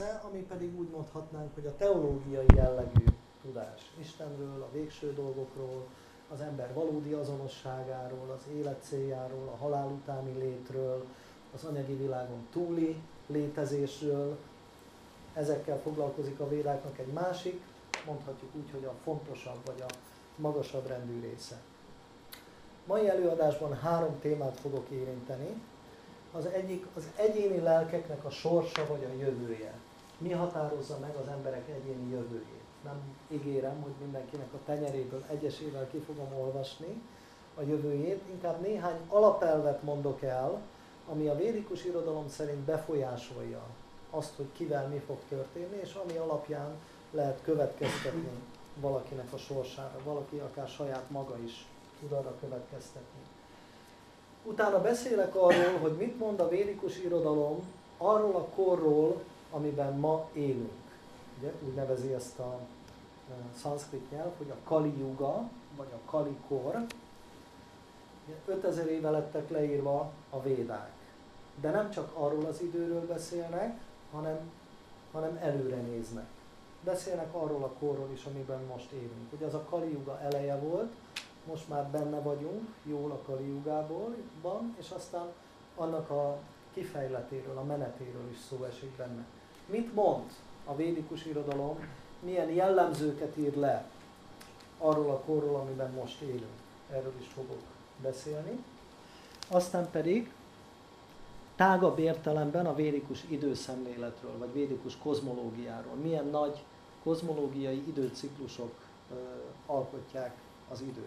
része, ami pedig úgy mondhatnánk, hogy a teológiai jellegű tudás Istenről, a végső dolgokról, az ember valódi azonosságáról, az élet céljáról, a halál utáni létről, az anyagi világon túli létezésről. Ezekkel foglalkozik a védáknak egy másik, mondhatjuk úgy, hogy a fontosabb vagy a magasabb rendű része. Mai előadásban 3 témát fogok érinteni. Az egyik az egyéni lelkeknek a sorsa vagy a jövője. Mi határozza meg az emberek egyéni jövőjét? Nem ígérem, hogy mindenkinek a tenyeréből egyesével ki fogom olvasni a jövőjét, inkább néhány alapelvet mondok el, ami a védikus irodalom szerint befolyásolja azt, hogy kivel mi fog történni, és ami alapján lehet következtetni valakinek a sorsára. Valaki akár saját maga is tud arra következtetni. Utána beszélek arról, hogy mit mond a védikus irodalom arról a korról, amiben ma élünk. Ugye, úgy nevezi ezt a szanszkrit nyelv, hogy a Kali Yuga, vagy a Kali kor. 5000 éve lettek leírva a védák. De nem csak arról az időről beszélnek, hanem előre néznek. Beszélnek arról a korról is, amiben most élünk. Ugye az a Kali Yuga eleje volt, most már benne vagyunk, jól a Kali Yugában, és aztán annak a kifejletéről, a menetéről is szó esik benne. Mit mond a védikus irodalom, milyen jellemzőket ír le arról a korról, amiben most élünk? Erről is fogok beszélni. Aztán pedig tágabb értelemben a védikus időszemléletről, vagy védikus kozmológiáról. Milyen nagy kozmológiai időciklusok alkotják az időt.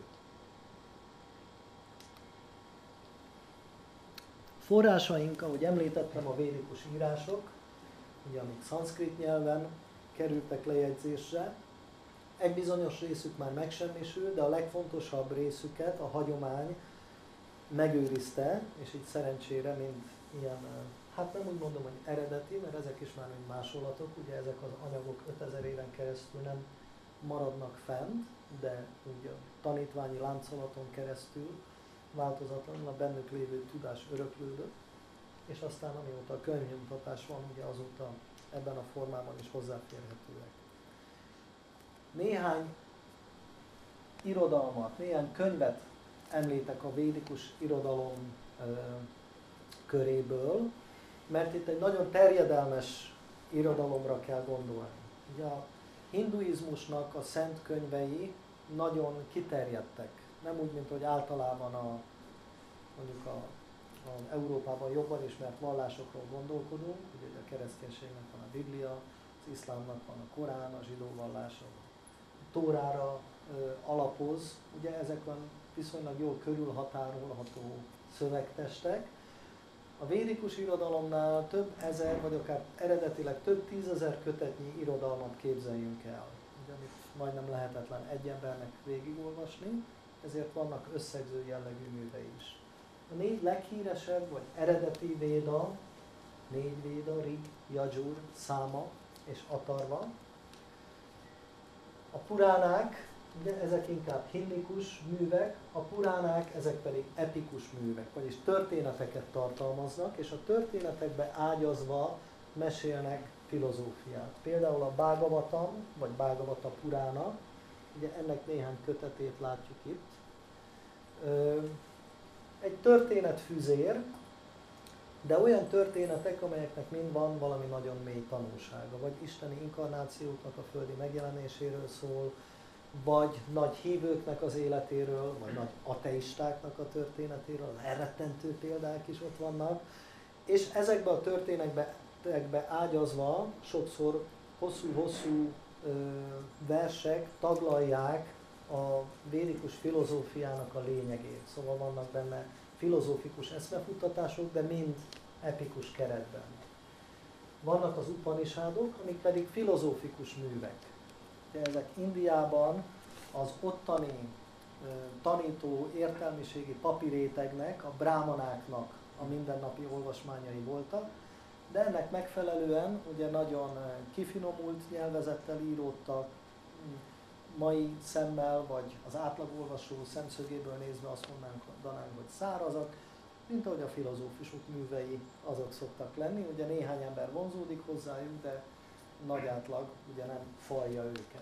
Forrásaink, ahogy említettem, a védikus írások, ugye, amik szanszkrit nyelven kerültek lejegyzésre. Egy bizonyos részük már megsemmisül, de a legfontosabb részüket a hagyomány megőrizte, és így szerencsére, mint ilyen, hát nem úgy mondom, hogy eredeti, mert ezek is már mint másolatok, ugye ezek az anyagok 5000 éven keresztül nem maradnak fent, de úgy a tanítványi láncolaton keresztül változatlanul a bennük lévő tudás öröklődött, és aztán amióta a könyvnyomtatás van, ugye azóta ebben a formában is hozzáférhetőek. Néhány irodalmat, néhány könyvet említek a védikus irodalom köréből, mert itt egy nagyon terjedelmes irodalomra kell gondolni. Ugye a hinduizmusnak a szent könyvei nagyon kiterjedtek. Nem úgy, mint hogy általában mondjuk a Európában jobban ismert vallásokról gondolkodunk, ugye a kereszténységnek van a Biblia, az iszlámnak van a Korán, a zsidó vallás a Tórára alapoz. Ugye ezek van viszonylag jól körülhatárolható szövegtestek. A védikus irodalomnál több ezer, vagy akár eredetileg több tízezer kötetnyi irodalmat képzeljünk el. Ugye, amit majdnem lehetetlen egy embernek végigolvasni, ezért vannak összegző jellegű művei is. A 4 leghíresebb, vagy eredeti véda, 4 véda, Rig, Yajur, Száma és Atarva. A puránák, ugye ezek inkább hinnikus művek, a puránák ezek pedig epikus művek, vagyis történeteket tartalmaznak, és a történetekbe ágyazva mesélnek filozófiát. Például a Bhagavatam, vagy Bhagavata Purána, ugye ennek néhány kötetét látjuk itt. Egy történetfüzér, de olyan történetek, amelyeknek mind van valami nagyon mély tanulsága, vagy isteni inkarnációknak a földi megjelenéséről szól, vagy nagy hívőknek az életéről, vagy nagy ateistáknak a történetéről, elrettentő példák is ott vannak, és ezekbe a történetekbe ágyazva sokszor hosszú-hosszú versek taglalják a védikus filozófiának a lényegét. Szóval vannak benne filozófikus eszmefuttatások, de mind epikus keretben. Vannak az Upanishadok, amik pedig filozófikus művek. Ezek Indiában az ottani tanító értelmiségi papirétegnek, a brámanáknak a mindennapi olvasmányai voltak, de ennek megfelelően ugye nagyon kifinomult nyelvezettel íródtak, mai szemmel, vagy az átlagolvasó szemszögéből nézve azt mondanánk, hogy szárazak, mint ahogy a filozófusok művei azok szoktak lenni. Ugye néhány ember vonzódik hozzájuk, de nagy átlag ugye nem falja őket.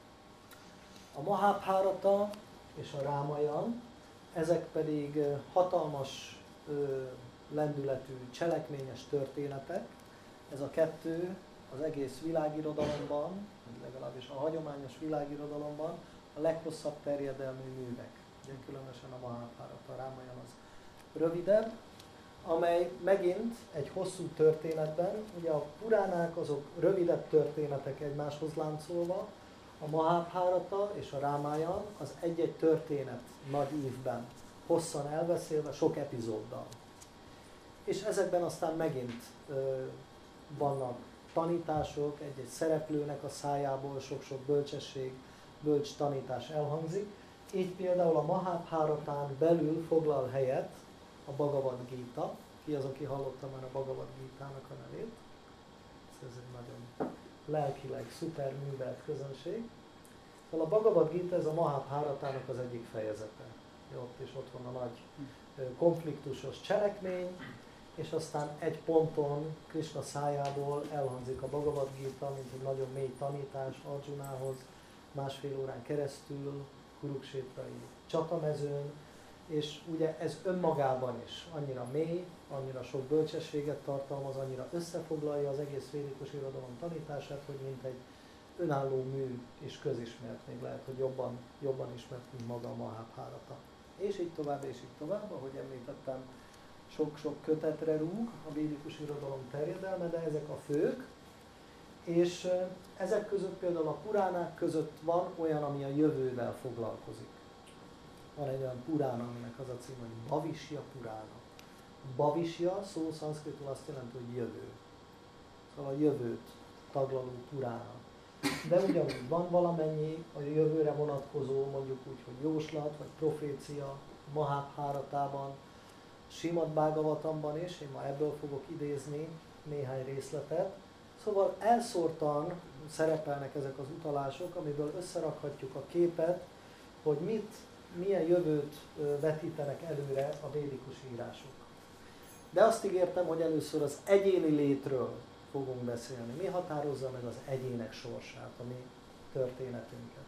A Mahabharata és a Rámajan, ezek pedig hatalmas lendületű, cselekményes történetek. Ez a kettő az egész világirodalomban, legalábbis a hagyományos világirodalomban a leghosszabb terjedelmű művek. Ugye különösen a Mahabharata, a Rámajan az rövidebb, amely megint egy hosszú történetben, ugye a puránák azok rövidebb történetek egymáshoz láncolva, a Mahabharata és a Rámajan az egy-egy történet nagy ívben, hosszan elbeszélve, sok epizóddal. És ezekben aztán megint vannak tanítások, egy-egy szereplőnek a szájából sok-sok bölcsesség, bölcs tanítás elhangzik. Így például a Mahabharatán belül foglal helyet a Bhagavad Gita. Ki az, aki hallotta már a Bhagavad Gita-nak a nevét? Ez egy nagyon lelkileg szuper művelt közönség. Szóval a Bhagavad Gita, ez a Mahabharatának az egyik fejezete. Ott és ott van a nagy konfliktusos cselekmény, és aztán egy ponton Krishna szájából elhangzik a Bhagavad Gita, mint egy nagyon mély tanítás Arjunához, másfél órán keresztül, Kuruksétrai csatamezőn, és ugye ez önmagában is annyira mély, annyira sok bölcsességet tartalmaz, annyira összefoglalja az egész védikus irodalom tanítását, hogy mint egy önálló mű és közismert, még lehet, hogy jobban ismert, mint maga a Mahabharata. És így tovább, ahogy említettem, sok-sok kötetre rúg a védikus irodalom terjedelme, de ezek a fők, és ezek között például a puránák között van olyan, ami a jövővel foglalkozik. Van egy olyan purána, aminek az a cím, hogy Bhavisya Purána. Bhavisya szó szanszkritul azt jelenti, hogy jövő. Szóval a jövőt taglaló purána. De ugyanúgy van valamennyi a jövőre vonatkozó, mondjuk úgy, hogy jóslat vagy profécia, Mahabharatában, Srimad Bhagavatamban is, én ma ebből fogok idézni néhány részletet. Szóval elszórtan szerepelnek ezek az utalások, amiből összerakhatjuk a képet, hogy milyen jövőt vetítenek előre a védikus írások. De azt ígértem, hogy először az egyéni létről fogunk beszélni. Mi határozza meg az egyének sorsát, a mi történetünket.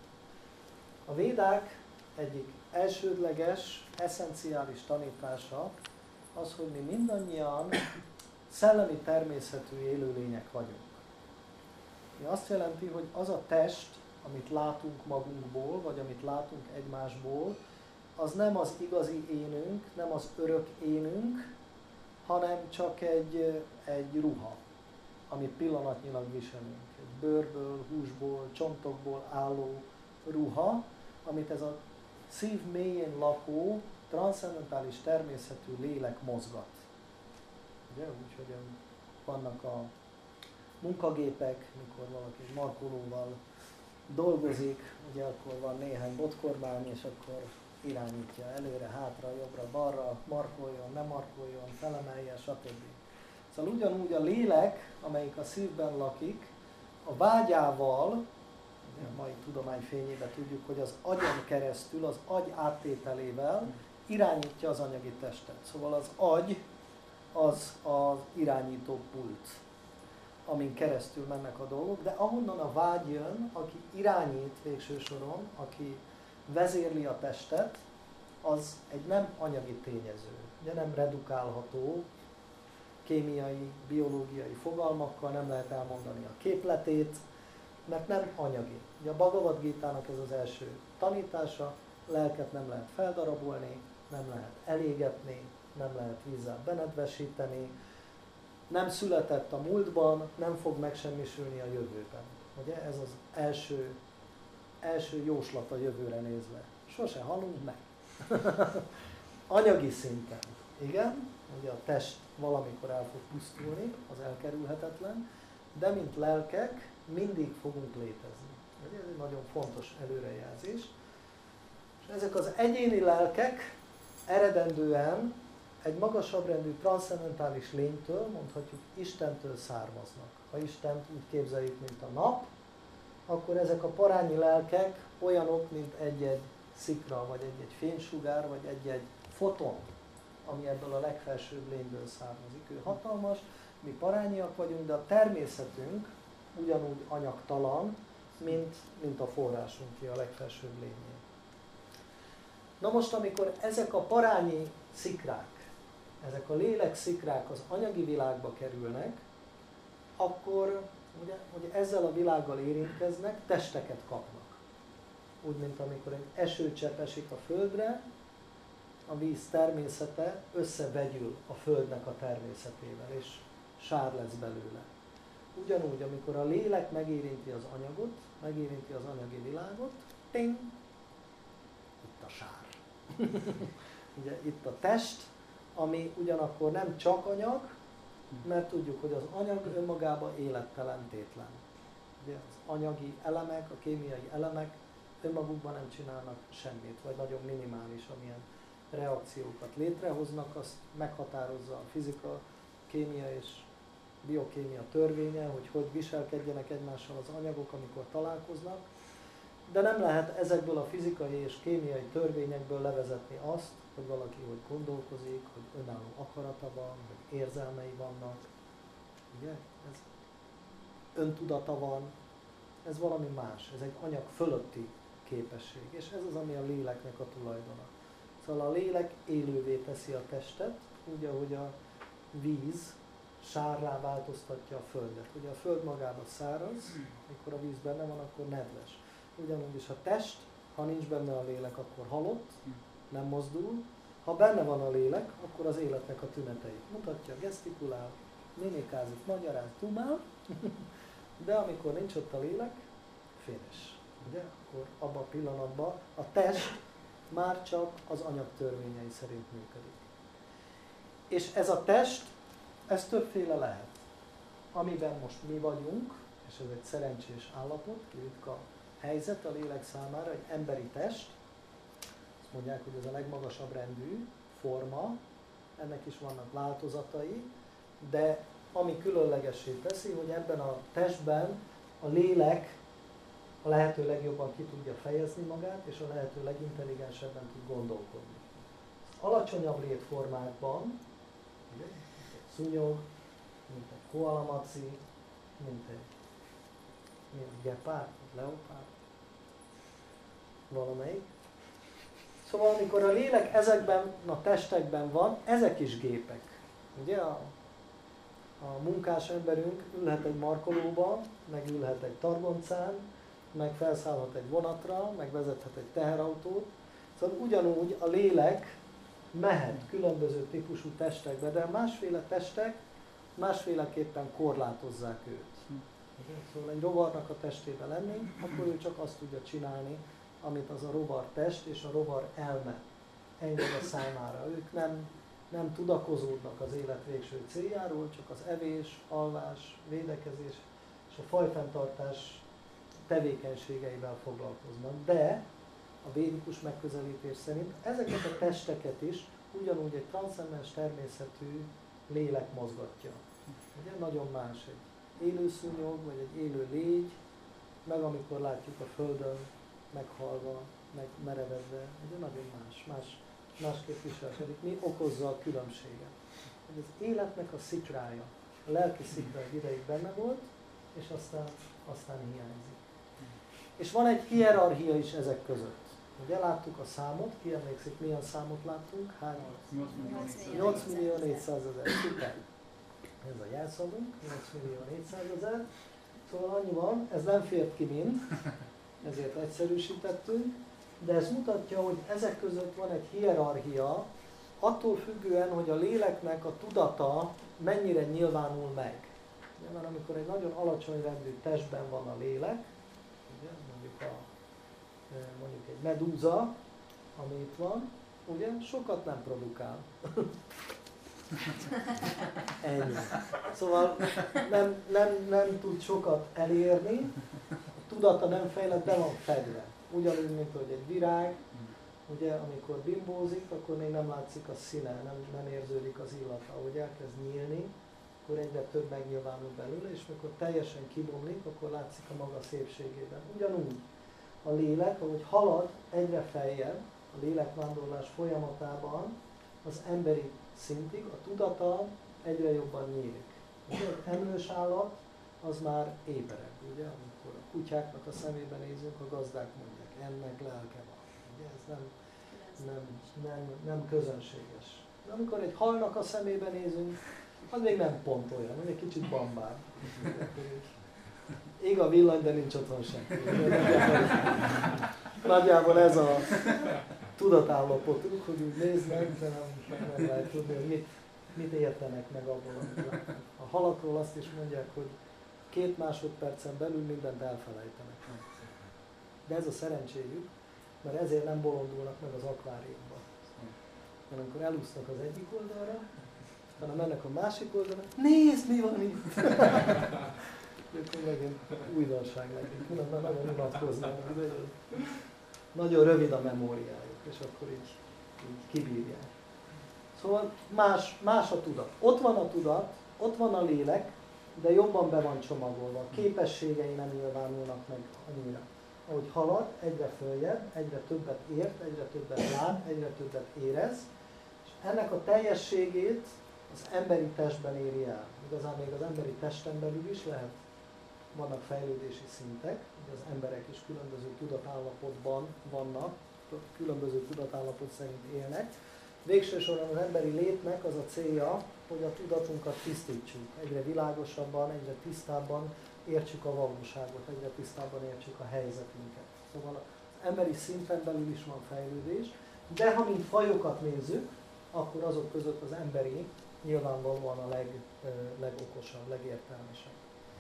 A védák egyik elsődleges, eszenciális tanítása az, hogy mi mindannyian szellemi természetű élőlények vagyunk. Mi azt jelenti, hogy az a test, amit látunk magunkból, vagy amit látunk egymásból, az nem az igazi énünk, nem az örök énünk, hanem csak egy ruha, amit pillanatnyilag viselünk. Egy bőrből, húsból, csontokból álló ruha, amit ez a szív mélyén lakó, transzcendentális természetű lélek mozgat. Ugye? Úgyhogy vannak a munkagépek, mikor valaki egy markolóval dolgozik, ugye akkor van néhány botkormány, és akkor irányítja előre, hátra, jobbra, balra, markoljon, ne markoljon, felemelje, stb. Szóval ugyanúgy a lélek, amelyik a szívben lakik, a vágyával, a mai tudomány fényében tudjuk, hogy az agyon keresztül, az agy áttételével irányítja az anyagi testet. Szóval az agy az az irányító pult, amin keresztül mennek a dolgok, de ahonnan a vágy jön, aki irányít végső soron, aki vezérli a testet, az egy nem anyagi tényező, ugye nem redukálható, kémiai, biológiai fogalmakkal nem lehet elmondani a képletét, mert nem anyagi. Ugye a Bhagavad Gita-nak ez az első tanítása, lelket nem lehet feldarabolni, nem lehet elégetni, nem lehet vízzel benedvesíteni, nem született a múltban, nem fog megsemmisülni a jövőben. Ugye ez az első jóslat a jövőre nézve. Sose halunk meg. Anyagi szinten. Igen, ugye a test valamikor el fog pusztulni, az elkerülhetetlen, de mint lelkek mindig fogunk létezni. Ugye ez egy nagyon fontos előrejelzés. És ezek az egyéni lelkek eredendően egy magasabb rendű transzcendentális lénytől, mondhatjuk Istentől származnak. Ha Istent úgy képzeljük, mint a nap, akkor ezek a parányi lelkek olyanok, mint egy-egy szikra, vagy egy-egy fénysugár, vagy egy-egy foton, ami ebből a legfelsőbb lényből származik. Ő hatalmas, mi parányiak vagyunk, de a természetünk ugyanúgy anyagtalan, mint a forrásunké, a legfelsőbb lényé. Na most, amikor ezek a parányi szikrák, ezek a lélek szikrák az anyagi világba kerülnek, akkor ugye ezzel a világgal érintkeznek, testeket kapnak. Úgy, mint amikor egy esőcsepp esik a földre, a víz természete összevegyül a földnek a természetével, és sár lesz belőle. Ugyanúgy, amikor a lélek megérinti az anyagot, megérinti az anyagi világot, ting, itt a sár. Ugye itt a test, ami ugyanakkor nem csak anyag, mert tudjuk, hogy az anyag önmagában élettelentétlen. Ugye az anyagi elemek, a kémiai elemek önmagukban nem csinálnak semmit, vagy nagyon minimális, amilyen reakciókat létrehoznak, azt meghatározza a fizika, kémia és biokémia törvénye, hogy viselkedjenek egymással az anyagok, amikor találkoznak, de nem lehet ezekből a fizikai és kémiai törvényekből levezetni azt, hogy valaki hogy gondolkozik, hogy önálló akarata van, hogy érzelmei vannak, ugye? Ez öntudata van, ez valami más, ez egy anyag fölötti képesség, és ez az, ami a léleknek a tulajdona. Szóval a lélek élővé teszi a testet, úgy, ahogy a víz sárrá változtatja a földet. Ugye a föld magában száraz, amikor a víz benne van, akkor nedves. Ugyanúgy is a test, ha nincs benne a lélek, akkor halott, nem mozdul. Ha benne van a lélek, akkor az életnek a tüneteit mutatja, gesztikulál, mimikázik, magyaráz, dumál, de amikor nincs ott a lélek, finish. Ugye? Akkor abban a pillanatban a test már csak az anyag törvényei szerint működik. És ez a test, ez többféle lehet. Amiben most mi vagyunk, és ez egy szerencsés állapot, ritka helyzet a lélek számára, egy emberi test, azt mondják, hogy ez a legmagasabb rendű forma, ennek is vannak változatai, de ami különlegessé teszi, hogy ebben a testben a lélek a lehető legjobban ki tudja fejezni magát, és a lehető legintelligensebben tud gondolkodni. Az alacsonyabb létformákban, ugye, mint egy szúnyog, mint egy koalamaci, mint egy gepárd, leopárd, valamelyik. Szóval amikor a lélek ezekben a testekben van, ezek is gépek. Ugye a munkás emberünk ülhet egy markolóba, meg ülhet egy targoncán, meg felszállhat egy vonatra, meg vezethet egy teherautót. Szóval ugyanúgy a lélek mehet különböző típusú testekbe, de másféle testek másféleképpen korlátozzák őt. Szóval egy rovarnak a testében lenni, akkor ő csak azt tudja csinálni, amit az a rovar test és a rovar elme enged a számára. Ők nem tudakozódnak az élet végső céljáról, csak az evés, alvás, védekezés és a fajfenntartás tevékenységeivel foglalkoznak. De a védikus megközelítés szerint ezeket a testeket is ugyanúgy egy transzcendens természetű lélek mozgatja. Ugye nagyon más egy élő szúnyog, vagy egy élő légy, meg amikor látjuk a Földön meghalva, meg merevedve, ugye nagyon másképp viselkedik. Mi okozza a különbséget? Hogy az életnek a szikrája, a lelki szikra egy ideig benne volt, és aztán hiányzik. És van egy hierarchia is ezek között. Ugye láttuk a számot, ki emlékszik, milyen számot láttunk? 8.400.000. Szuper. Ez a jelszavunk, 8.400.000. Szóval annyi van, ez nem fért ki mind, ezért egyszerűsítettünk, de ez mutatja, hogy ezek között van egy hierarchia, attól függően, hogy a léleknek a tudata mennyire nyilvánul meg. Ugye, mert amikor egy nagyon alacsony rendű testben van a lélek, ugye, mondjuk egy medúza, ami itt van, ugye, sokat nem produkál. Ennyi. Szóval nem tud sokat elérni, a tudata nem fejlett, be van fedve. Ugyanúgy, mint hogy egy virág, ugye, amikor bimbózik, akkor még nem látszik a színe, nem érződik az illata. Ahogy elkezd nyílni, akkor egyre több megnyilvánul belőle, és amikor teljesen kibomlik, akkor látszik a maga szépségében. Ugyanúgy a lélek, ahogy halad egyre feljebb, a lélekvándorlás folyamatában az emberi szintig, a tudata egyre jobban nyílik. Az emlős állat az már éberebb. ugye, amikor a kutyáknak a szemébe nézünk, a gazdák mondják, ennek lelke van. Ugye, ez nem közönséges. De amikor egy halnak a szemébe nézünk, az még nem pont olyan, egy kicsit bambább. Ég a villany, de nincs otthon senki. Nagyjából ez a tudatállapotunk, hogy úgy néznek, de nem lehet tudni, hogy mit értenek meg abból, amit látnak. A halakról azt is mondják, hogy 2 másodpercen belül mindent elfelejtenek. De ez a szerencséjük, mert ezért nem bolondulnak meg az akváriumban. Mert amikor elúsznak az egyik oldalra, hanem mennek a másik oldalra, nézd, mi van itt! Akkor megint újdonság nekik, nagyon unatkoznak. Nagyon rövid a memóriájuk, és akkor így kibírják. Szóval más a tudat. Ott van a tudat, ott van a lélek, de jobban be van csomagolva. A képességei nem nyilvánulnak meg annyira. Ahogy halad, egyre följebb, egyre többet ért, egyre többet lát, egyre többet érez, és ennek a teljességét az emberi testben éri el. Igazán még az emberi testen belül is lehet, vannak fejlődési szintek, hogy az emberek is különböző tudatállapotban vannak, különböző tudatállapot szerint élnek. Végső soron az emberi létnek az a célja, hogy a tudatunkat tisztítsuk. Egyre világosabban, egyre tisztábban értsük a valóságot, egyre tisztábban értsük a helyzetünket. Szóval az emberi szinten belül is van fejlődés, de ha mint fajokat nézzük, akkor azok között az emberi nyilvánvalóan a legokosabb, legértelmesebb.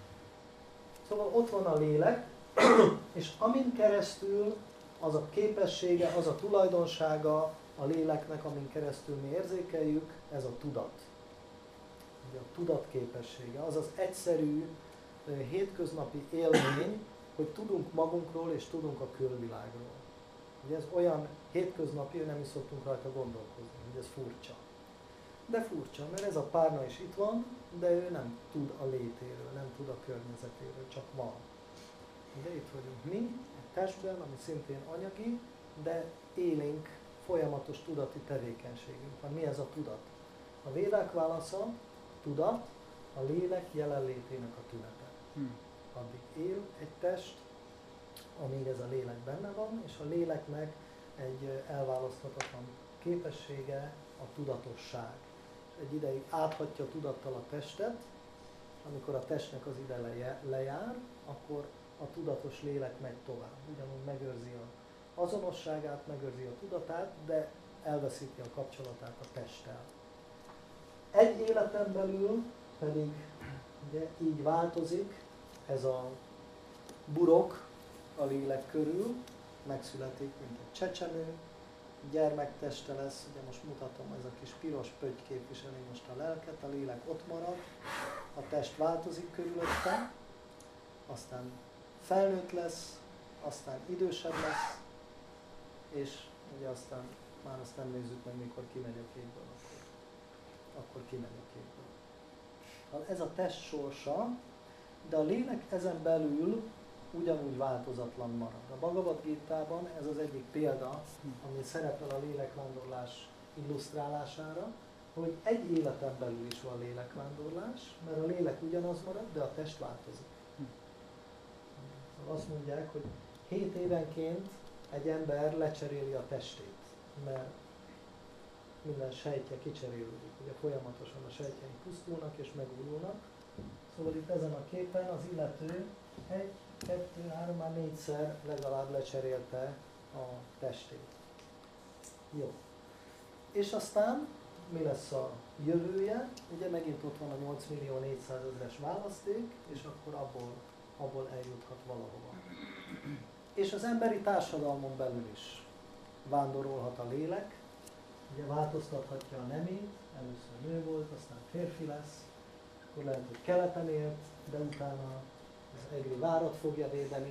Szóval ott van a lélek, és amin keresztül az a képessége, az a tulajdonsága a léleknek, amin keresztül mi érzékeljük, ez a tudat. Ugye a tudat képessége, az az egyszerű, hétköznapi élmény, hogy tudunk magunkról és tudunk a külvilágról. Ugye ez olyan hétköznapi, hogy nem is szoktunk rajta gondolkozni, hogy ez furcsa. De furcsa, mert ez a párna is itt van, de ő nem tud a létéről, nem tud a környezetéről, csak van. De itt vagyunk mi, egy testben, ami szintén anyagi, de élénk, folyamatos tudati tevékenységünk van. Mi ez a tudat? A védák válasza, tudat, a lélek jelenlétének a tünete. Addig él egy test, amíg ez a lélek benne van, és a léleknek egy elválaszthatatlan képessége a tudatosság. Egy ideig áthatja tudattal a testet, amikor a testnek az ide lejár, akkor a tudatos lélek megy tovább. Ugyanúgy megőrzi az azonosságát, megőrzi a tudatát, de elveszíti a kapcsolatát a testtel. Egy életen belül pedig ugye, így változik ez a burok a lélek körül, megszületik, mint egy csecsemő, gyermekteste lesz, ugye most mutatom, ez a kis piros pötty képviseli most a lelket, a lélek ott marad, a test változik körülötte, aztán felnőtt lesz, aztán idősebb lesz, és ugye aztán már azt nem nézzük meg, mikor kimegy a képből, akkor kimegy a képből. Ez a test sorsa, de a lélek ezen belül ugyanúgy változatlan marad. A Bhagavad Gítában ez az egyik példa, ami szerepel a lélekvándorlás illusztrálására, hogy egy életen belül is van lélekvándorlás, mert a lélek ugyanaz marad, de a test változik. Szóval azt mondják, hogy 7 évenként egy ember lecseréli a testét, mert minden sejtje kicserélődik. Ugye folyamatosan a sejtjeink pusztulnak és megújulnak. Szóval itt ezen a képen az illető 1, 2, 3, már 4-szer legalább lecserélte a testét. Jó. És aztán mi lesz a jövője? Ugye megint ott van a 8.400.000-es választék, és akkor abból eljuthat valahova. És az emberi társadalmon belül is vándorolhat a lélek, ugye változtathatja a nemét, először nő volt, aztán férfi lesz, akkor lehet, hogy keleten élt, de utána az egri várat fogja védeni.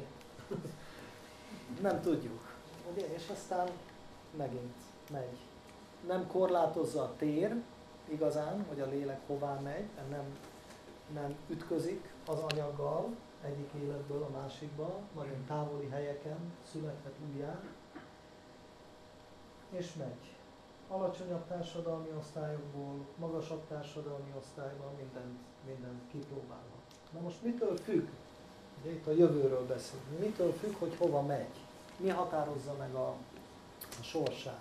Nem tudjuk. Ugye? És aztán megint megy. Nem korlátozza a tér igazán, hogy a lélek hová megy, nem ütközik az anyaggal egyik életből a másikba, nagyon távoli helyeken születhet újjá, és megy. Alacsonyabb társadalmi osztályokból, magasabb társadalmi osztályban mindent kipróbálhat. Na most mitől függ? Ugye itt a jövőről beszélünk. Mitől függ, hogy hova megy? Mi határozza meg a sorsát?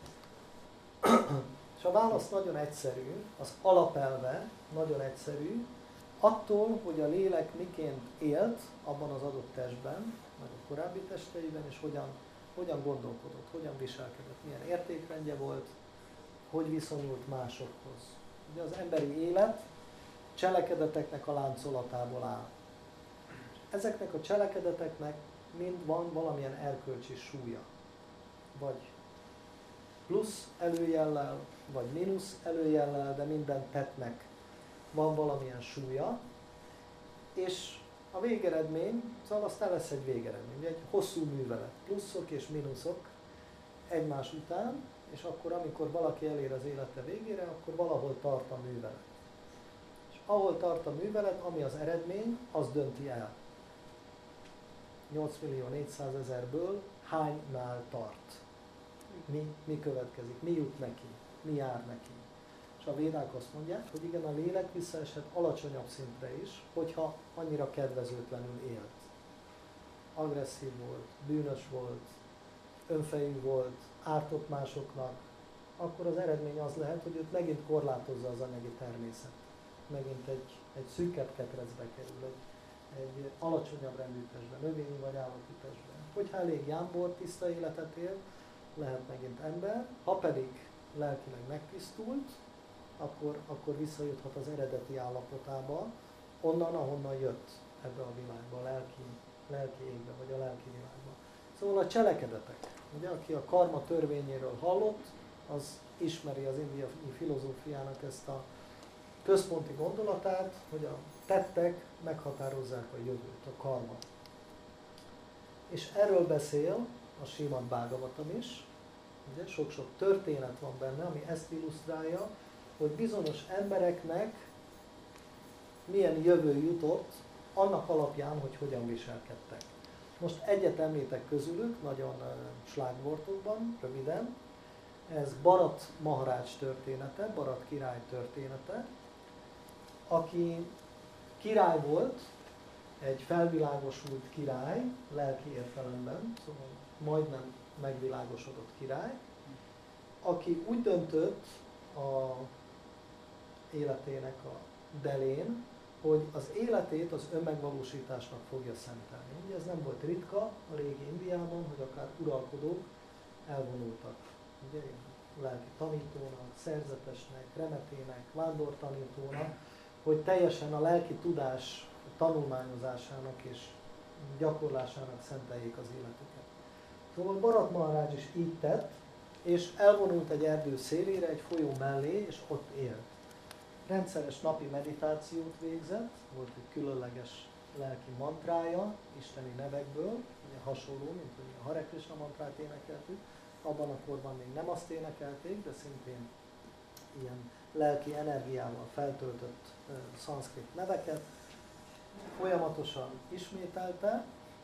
És a válasz nagyon egyszerű, az alapelve nagyon egyszerű, attól, hogy a lélek miként élt abban az adott testben, meg a korábbi testeiben, és hogyan gondolkodott, hogyan viselkedett, milyen értékrendje volt, hogy viszonyult másokhoz. Ugye az emberi élet cselekedeteknek a láncolatából áll. Ezeknek a cselekedeteknek mind van valamilyen erkölcsi súlya. Vagy plusz előjellel, vagy mínusz előjellel, de minden tettnek van valamilyen súlya, és a végeredmény, szóval aztán lesz egy végeredmény, egy hosszú művelet, pluszok és mínuszok egymás után, és akkor, amikor valaki elér az élete végére, akkor valahol tart a művelet. És ahol tart a művelet, ami az eredmény, az dönti el. 8.400.000-ből hánynál tart? Mi következik? Mi jut neki? Mi jár neki? És a védák azt mondják, hogy igen, a lélek visszaeshet alacsonyabb szintre is, hogyha annyira kedvezőtlenül élt. Agresszív volt, bűnös volt, önfejű volt, ártott másoknak, akkor az eredmény az lehet, hogy őt megint korlátozza az anyagi természet. Megint egy szűkebb ketrecbe kerül, egy alacsonyabb rendű testben, növényi vagy állati testben. Hogyha elég jámbor, tiszta életet él, lehet megint ember, ha pedig lelkileg megtisztult, akkor visszajuthat az eredeti állapotába, onnan, ahonnan jött ebbe a világba, a lelki égbe, vagy a lelki világba. Szóval a cselekedetek. Ugye, aki a karma törvényéről hallott, az ismeri az indiai filozófiának ezt a központi gondolatát, hogy a tettek meghatározzák a jövőt, a karma. És erről beszél a Srimad Bhagavatam is. Ugye, sok-sok történet van benne, ami ezt illusztrálja, hogy bizonyos embereknek milyen jövő jutott, annak alapján, hogy hogyan viselkedtek. Most egyet említek közülük, nagyon slágvortokban, röviden. Ez Bharat Maharács története, Bharat király története, aki király volt, egy felvilágosult király, lelki értelemben, szóval majdnem megvilágosodott király, aki úgy döntött a életének a delén, hogy az életét az önmegvalósításnak fogja szentelni. Ugye ez nem volt ritka a régi Indiában, hogy akár uralkodók elvonultak. Ugye, lelki tanítónak, szerzetesnek, remetének, vándortanítónak, hogy teljesen a lelki tudás tanulmányozásának és gyakorlásának szenteljék az életüket. Szóval Bharat Maharaj is így tett, és elvonult egy erdő szélére, egy folyó mellé, és ott élt. Rendszeres napi meditációt végzett, volt egy különleges lelki mantrája, isteni nevekből, ugye hasonló, mint hogy a Hare Krishna mantrát énekeltük. Abban a korban még nem azt énekelték, de szintén ilyen lelki energiával feltöltött szanszkrit neveket. Folyamatosan ismételte,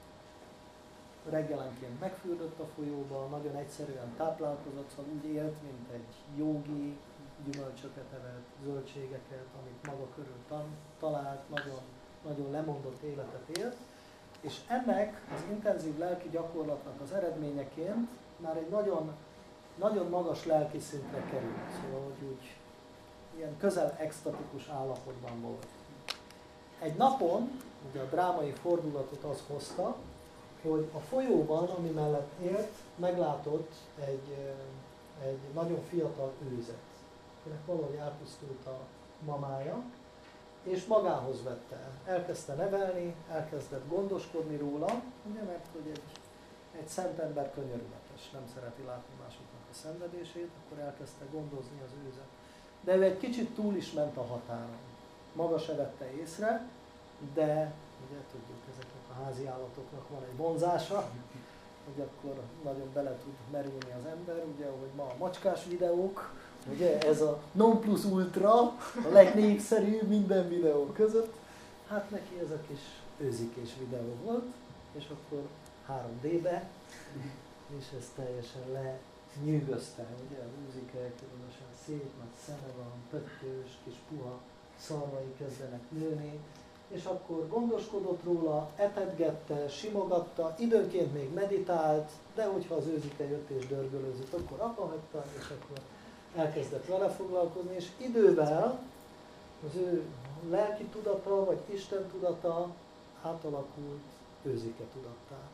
reggelenként megfürdött a folyóba, nagyon egyszerűen táplálkozott, szóval úgy élt, mint egy jógi, gyümölcsöket evett, zöldségeket, amit maga körül talált, nagyon, nagyon lemondott életet élt, és ennek az intenzív lelki gyakorlatnak az eredményeként már egy nagyon, nagyon magas lelki szintre került, szóval hogy úgy ilyen közel extatikus állapotban volt. Egy napon, ugye a drámai fordulatot az hozta, hogy a folyóban, ami mellett élt, meglátott egy nagyon fiatal őzet, akinek valahogy elpusztult a mamája, és magához vette el. Elkezdte nevelni, elkezdett gondoskodni róla, ugye, mert hogy egy szent ember könyörületes, nem szereti látni másoknak a szenvedését, akkor elkezdte gondozni az őzet. De ő egy kicsit túl is ment a határon. Maga se vette észre, de ugye tudjuk, ezeknek a házi állatoknak van egy vonzása, hogy akkor nagyon bele tud merülni az ember, ugye, hogy ma a macskás videók, ugye ez a non plus ultra, a legnépszerűbb minden videó között, hát neki ez a kis őzikés videó volt, és akkor 3D-be, és ez teljesen lenyűgözte, ugye az őzike különösen szép, nagy szeme van, pöttyös, kis puha szarvai kezdenek nőni, és akkor gondoskodott róla, etetgette, simogatta, időnként még meditált, de hogyha az őzike jött és dörgölőzött, akkor abba hagyta, és akkor elkezdett vele foglalkozni, és idővel az ő lelki tudata, vagy Isten tudata átalakult őzike tudattá.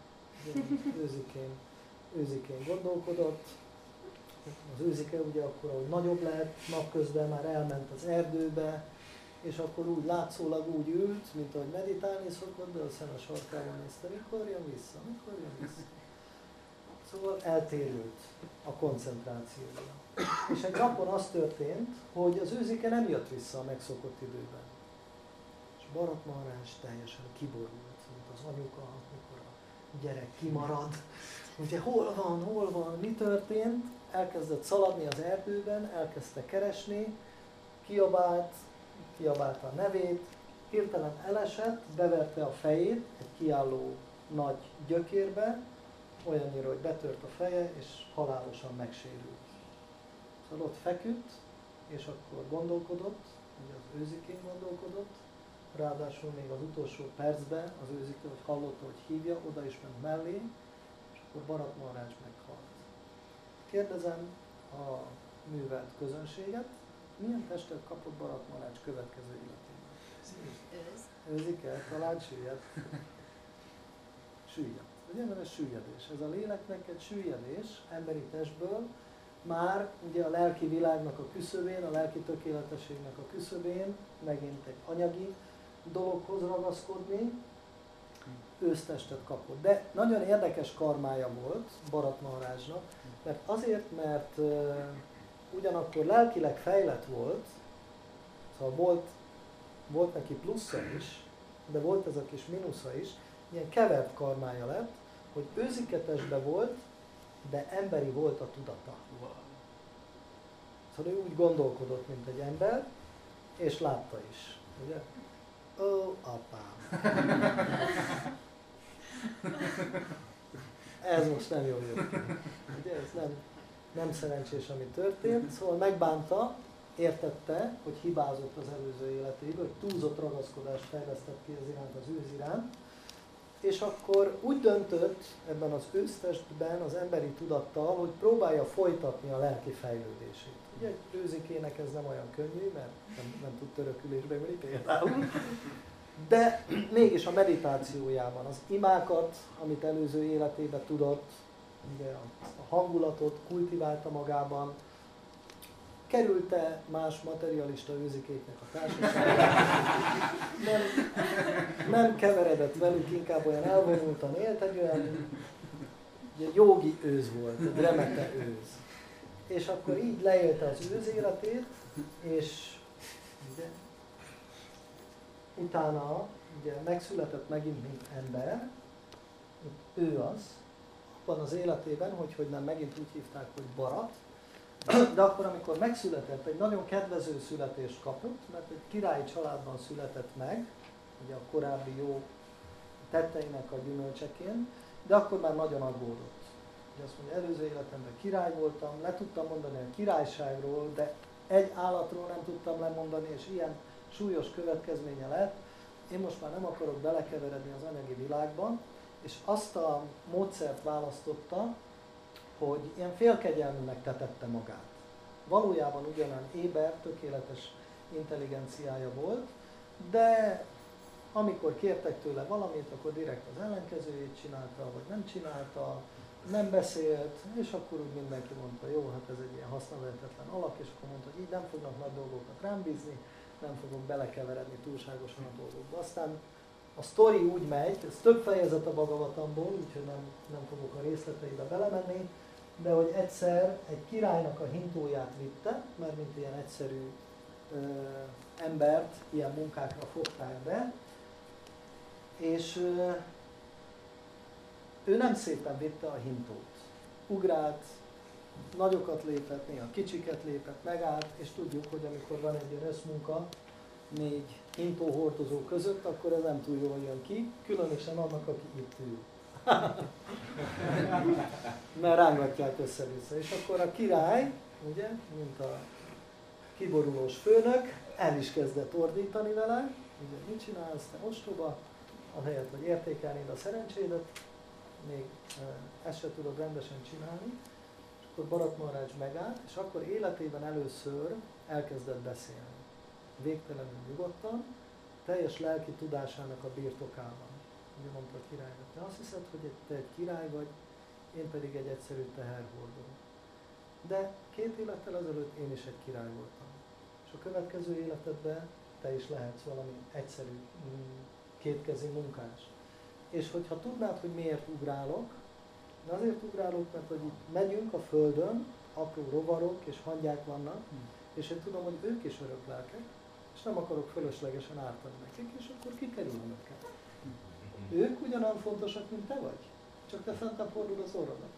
Őzikén gondolkodott. Az őzike ugye akkor, ahogy nagyobb lett, napközben már elment az erdőbe, és akkor úgy látszólag úgy ült, mint ahogy meditálni szokott, de aztán a sarkában nézte, mikor jön vissza. Szóval eltérült a koncentrációja. És egy napon az történt, hogy az őzike nem jött vissza a megszokott időben. És Bharat Maharaj teljesen kiborult, mint az anyuka, amikor a gyerek kimarad. Ugye hol van, mi történt? Elkezdett szaladni az erdőben, elkezdte keresni, kiabálta a nevét, hirtelen elesett, beverte a fejét egy kiálló nagy gyökérbe, olyannyira, hogy betört a feje, és halálosan megsérült. Szóval ott feküdt, és akkor gondolkodott, ugye az őzikén gondolkodott, ráadásul még az utolsó percben az őzike, hogy hallotta, hogy hívja, oda is ment mellé, és akkor Bharat Maharaj meghalt. Kérdezem a művelt közönséget, milyen testet kapott Bharat Maharaj következő életében? Őzike, talán süllyed. Süllyed. Ugye, mert ez süllyedés. Ez a léleknek egy süllyedés emberi testből, már ugye a lelki világnak a küszöbén, a lelki tökéletességnek a küszöbén, megint egy anyagi dologhoz ragaszkodni, ősztestet kapott. De nagyon érdekes karmája volt Bharat Maharajnak, mert azért, mert ugyanakkor lelkileg fejlett volt, szóval volt neki plusza is, de volt ez a kis mínusza is, ilyen kevert karmája lett, hogy őziketesbe volt, de emberi volt a tudata. Szóval ő úgy gondolkodott, mint egy ember, és látta is. Ugye? Ó, apám! Ez most nem jól jött ki. Ugye? Ez nem szerencsés, ami történt. Szóval megbánta, értette, hogy hibázott az előző életéből, hogy túlzott ragaszkodást fejlesztett ki az iránt, az őz iránt, és akkor úgy döntött ebben az ősztestben az emberi tudattal, hogy próbálja folytatni a lelki fejlődését. Ugye egy őzikének ez nem olyan könnyű, mert nem tud törökülésbe ülni például, de mégis a meditációjában az imákat, amit előző életében tudott, ugye a hangulatot kultiválta magában, kerülte más materialista őzikéknek a társaságát, nem keveredett velük, inkább olyan elvonultan élt, egy olyan jógi őz volt, egy remete őz. És akkor így leélte az őz életét, és ugye, utána ugye, megszületett megint, mint ember, ő az, abban az életében, hogy nem megint úgy hívták, hogy Bharat, de akkor, amikor megszületett, egy nagyon kedvező születést kapott, mert egy királyi családban született meg, ugye a korábbi jó tetteinek a gyümölcseként, de akkor már nagyon aggódott. Ugye azt mondja, előző életemben király voltam, le tudtam mondani a királyságról, de egy állatról nem tudtam lemondani, és ilyen súlyos következménye lett. Én most már nem akarok belekeveredni az anyagi világban, és azt a módszert választotta, hogy ilyen félkegyelműnek tetette magát. Valójában ugyanolyan éber, tökéletes intelligenciája volt, de amikor kértek tőle valamit, akkor direkt az ellenkezőjét csinálta, vagy nem csinálta, nem beszélt, és akkor úgy mindenki mondta, jó, hát ez egy ilyen hasznavehetetlen alak, és akkor mondta, hogy így nem fognak nagy dolgokat rám bízni, nem fogok belekeveredni túlságosan a dolgokba. Aztán a sztori úgy megy, ez több fejezet a Bhagavatamból, úgyhogy nem fogok a részleteibe belemenni, de hogy egyszer egy királynak a hintóját vitte, mert mint ilyen egyszerű embert ilyen munkákra fogták be, és ő nem szépen vitte a hintót. Ugrált, nagyokat lépett, néha kicsiket lépett, megállt, és tudjuk, hogy amikor van egy ilyen összmunka 4 hintóhordozó között, akkor ez nem túl jól jön ki, különösen annak, aki itt ül. Mert rángatják össze-vissza. És akkor a király, ugye, mint a kiborulós főnök, el is kezdett ordítani vele, Ugye, mit csinálsz, te ostoba, ahelyett, hogy értékelnéd a szerencsédet, még ezt se tudod rendesen csinálni, és akkor Bharat Maharaj megállt, és akkor életében először elkezdett beszélni. Végtelenül nyugodtan, teljes lelki tudásának a birtokában. Ugye mondta a királynak, te azt hiszed, hogy te egy király vagy, én pedig egy egyszerű teherhordó. De 2 élettel ezelőtt én is egy király voltam. És a következő életedben te is lehetsz valami egyszerű, kétkezi munkás. És hogyha tudnád, hogy miért ugrálok, de azért ugrálok, mert hogy itt megyünk a földön, apró rovarok és hangyák vannak, és én tudom, hogy ők is öröklelkek, és nem akarok fölöslegesen ártani nekik, és akkor kikerülöm őket. Ők ugyanolyan fontosak, mint te vagy, csak te fentebb fordul az orrodat.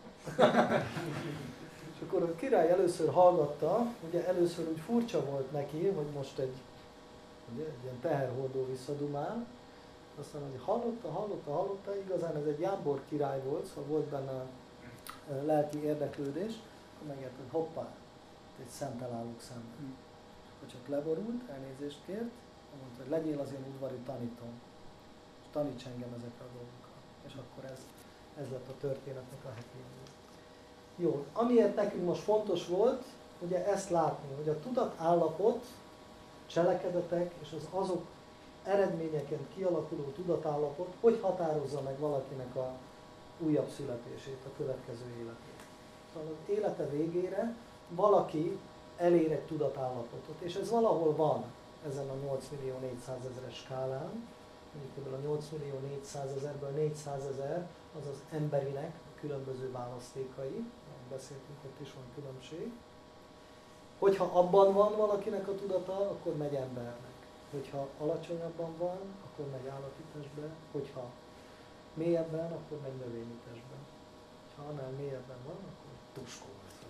És akkor a király először hallgatta, ugye először úgy furcsa volt neki, hogy most egy ilyen teherhordó visszadumál, aztán, hogy hallotta, igazán ez egy jámbor király volt, szóval volt benne lelki érdeklődés, akkor megért, hogy hoppá, egy szenttel állunk szemben. Akkor csak leborult, elnézést kért, mondta, hogy legyél az én udvari tanítom, és taníts engem ezekre a dolgokra. És akkor ez lett a történetnek a happy ending. Jó, amiért nekünk most fontos volt, ugye ezt látni, hogy a tudatállapot, cselekedetek és az azok eredményeként kialakuló tudatállapot, hogy határozza meg valakinek a újabb születését, a következő életét. Szóval az élete végére valaki elér egy tudatállapotot, és ez valahol van ezen a 8.400.000-es skálán, mondjuk a 8.400.000-ből 400.000 az az emberinek a különböző választékai, beszéltünk, ott is van különbség. Hogyha abban van valakinek a tudata, akkor megy embernek. Hogyha alacsonyabban van, akkor megy állati testbe, hogyha mélyebben, akkor megy növényi testbe. Ha annál mélyebben van, akkor tuskol.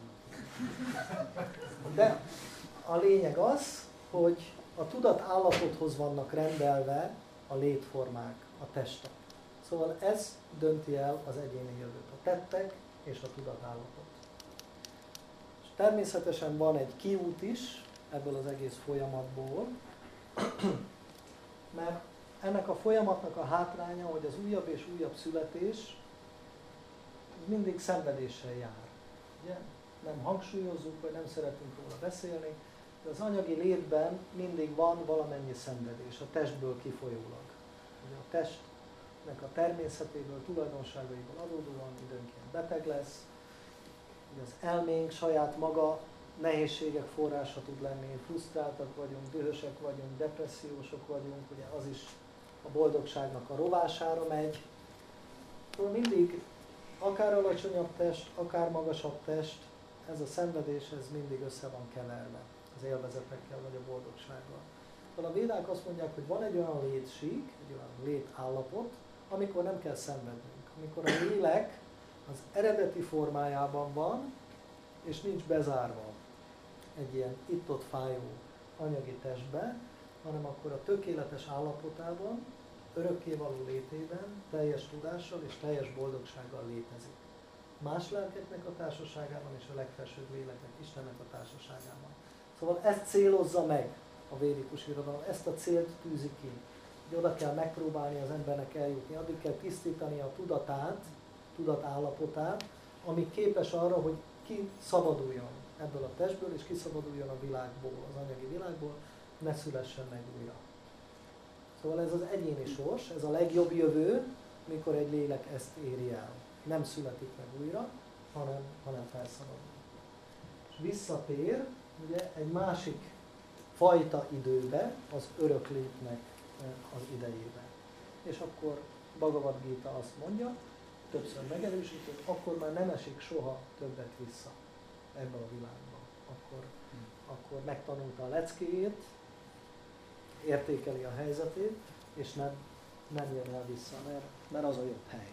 De a lényeg az, hogy a tudatállapothoz vannak rendelve a létformák, a testek. Szóval ez dönti el az egyéni jövőt, a tettek és a tudatállapot. És természetesen van egy kiút is ebből az egész folyamatból, mert ennek a folyamatnak a hátránya, hogy az újabb és újabb születés mindig szenvedéssel jár. Ugye? Nem hangsúlyozzuk, vagy nem szeretünk róla beszélni, de az anyagi létben mindig van valamennyi szenvedés, a testből kifolyólag. Ugye a testnek a természetéből, tulajdonságaiból adódóan időnként beteg lesz, ugye az elménk saját maga nehézségek forrása tud lenni, frusztráltak vagyunk, dühösek vagyunk, depressziósok vagyunk, ugye az is a boldogságnak a rovására megy. Szóval mindig akár alacsonyabb test, akár magasabb test, ez a szenvedés, ez mindig össze van keverve az élvezetekkel vagy a boldogsággal. Szóval a védák azt mondják, hogy van egy olyan létsík, egy olyan létállapot, amikor nem kell szenvednünk. Amikor a lélek az eredeti formájában van, és nincs bezárva egy ilyen itt-ott fájó anyagi testbe, hanem akkor a tökéletes állapotában, örökkévaló létében, teljes tudással és teljes boldogsággal létezik. Más lelkeknek a társaságában és a legfelsőbb léleknek, Istennek a társaságában. Szóval ezt célozza meg a védikus irodalom, ezt a célt tűzi ki. Hogy oda kell megpróbálni az embernek eljutni, addig kell tisztítani a tudatát, tudatállapotát, ami képes arra, hogy kiszabaduljon ebből a testből, és kiszabaduljon a világból, az anyagi világból, ne szülessen meg újra. Szóval ez az egyéni sors, ez a legjobb jövő, mikor egy lélek ezt éri el. Nem születik meg újra, hanem felszabadul. És visszatér ugye, egy másik fajta időbe, az örök létnek az idejébe. És akkor Bhagavad Gita azt mondja, többször megerősített, akkor már nem esik soha többet vissza ebbe a világba. Akkor megtanulta a leckéjét, értékeli a helyzetét, és nem jön el vissza, mert az a jobb hely.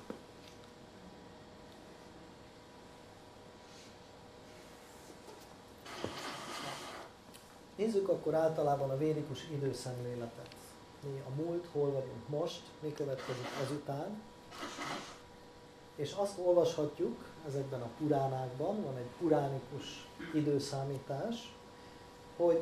Nézzük akkor általában a védikus időszemléletet. Mi a múlt, hol vagyunk most, mi következik azután. És azt olvashatjuk ezekben a puránákban, van egy puránikus időszámítás, hogy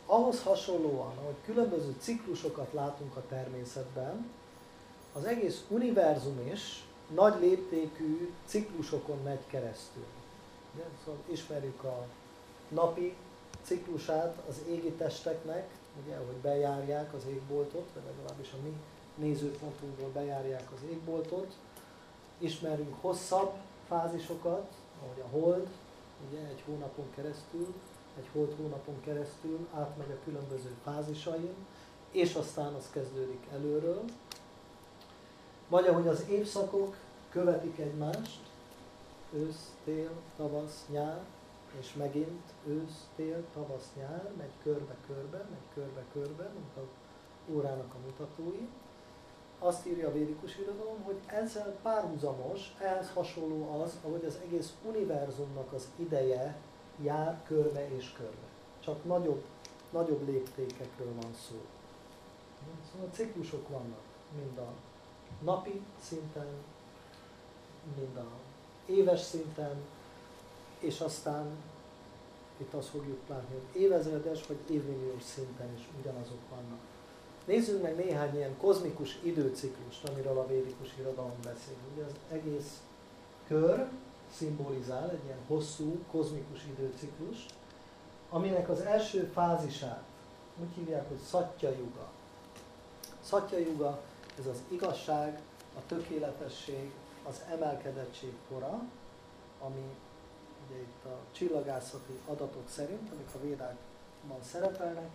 ahhoz hasonlóan, ahogy különböző ciklusokat látunk a természetben, az egész univerzum is nagy léptékű ciklusokon megy keresztül. Ugye? Szóval ismerjük a napi ciklusát az égi testeknek, ugye, ahogy bejárják az égboltot, vagy legalábbis a mi nézőpontunkból bejárják az égboltot. Ismerünk hosszabb fázisokat, ahogy a hold, ugye, egy hold hónapon keresztül átmegy a különböző fázisain, és aztán az kezdődik előről. Vagy ahogy az évszakok követik egymást, ősz, tél, tavasz, nyár, és megint ősz, tél, tavasz, nyár, megy körbe-körbe, mint az órának a mutatói. Azt írja a védikus irodalom, hogy ezzel párhuzamos, ehhez hasonló az, ahogy az egész univerzumnak az ideje jár körbe és körbe. Csak nagyobb léptékekről van szó. Szóval ciklusok vannak, mind a napi szinten, mind a éves szinten, és aztán itt azt fogjuk látni, hogy évezredes vagy évmilliós szinten is ugyanazok vannak. Nézzünk meg néhány ilyen kozmikus időciklust, amiről a védikus irodalom beszél. Ugye az egész kör szimbolizál egy ilyen hosszú kozmikus időciklus, aminek az első fázisát úgy hívják, hogy Satya Yuga. Satya Yuga, ez az igazság, a tökéletesség, az emelkedettség kora, ami ugye itt a csillagászati adatok szerint, amik a védákban szerepelnek,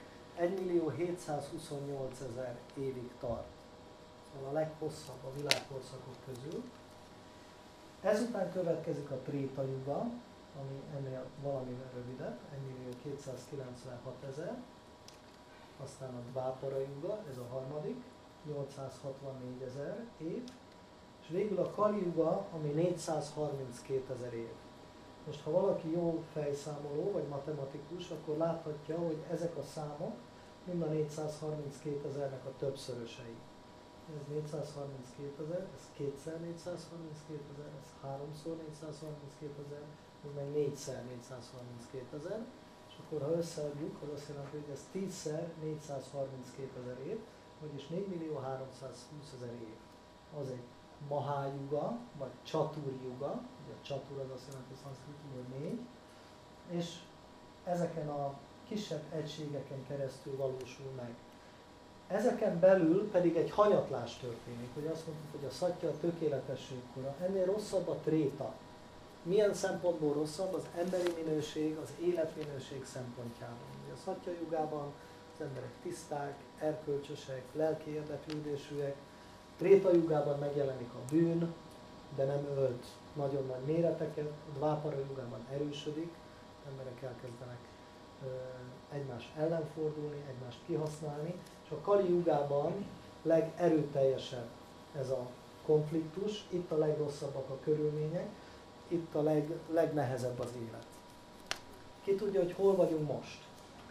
1.728.000 évig tart. Szóval a leghosszabb a világkorszakok közül. Ezután következik a Tréta Yuga, ami ennél valamivel rövidebb, 1.296.000. Aztán a Dvápara Yuga, ez a harmadik, 864.000 év. És végül a Kali Yuga, ami 432.000 év. Most ha valaki jó fejszámoló vagy matematikus, akkor láthatja, hogy ezek a számok mind a 432.000-nek a többszörösei. Ez 432.000, ez kétszer 432.000, ez háromszor 432.000, ez meg négyszer 432.000, és akkor ha összeadjuk, az azt jelenti, hogy ez 10-szer 432.000 év, vagyis 4.320.000 év. Az egy Mahayuga, vagy Csatur Yuga, ugye a Csatur az azt jelenti, hogy szanszkritül, hogy 4, és ezeken a kisebb egységeken keresztül valósul meg. Ezeken belül pedig egy hanyatlás történik, hogy azt mondjuk, hogy a Satya a tökéletesség kora, ennél rosszabb a Tréta. Milyen szempontból rosszabb? Az emberi minőség, az életminőség szempontjából. Ugye a Satya Yugában az emberek tiszták, erkölcsösek, lelki érdeklődésűek, Tréta Yugában megjelenik a bűn, de nem ölt nagyon nagy méreteket, a Dvápara Yugában erősödik, emberek elkezdenek egymás ellen fordulni, egymást kihasználni, és a Kali Yugában legerőteljesebb ez a konfliktus, itt a legrosszabbak a körülmények, itt a legnehezebb az élet. Ki tudja, hogy hol vagyunk most?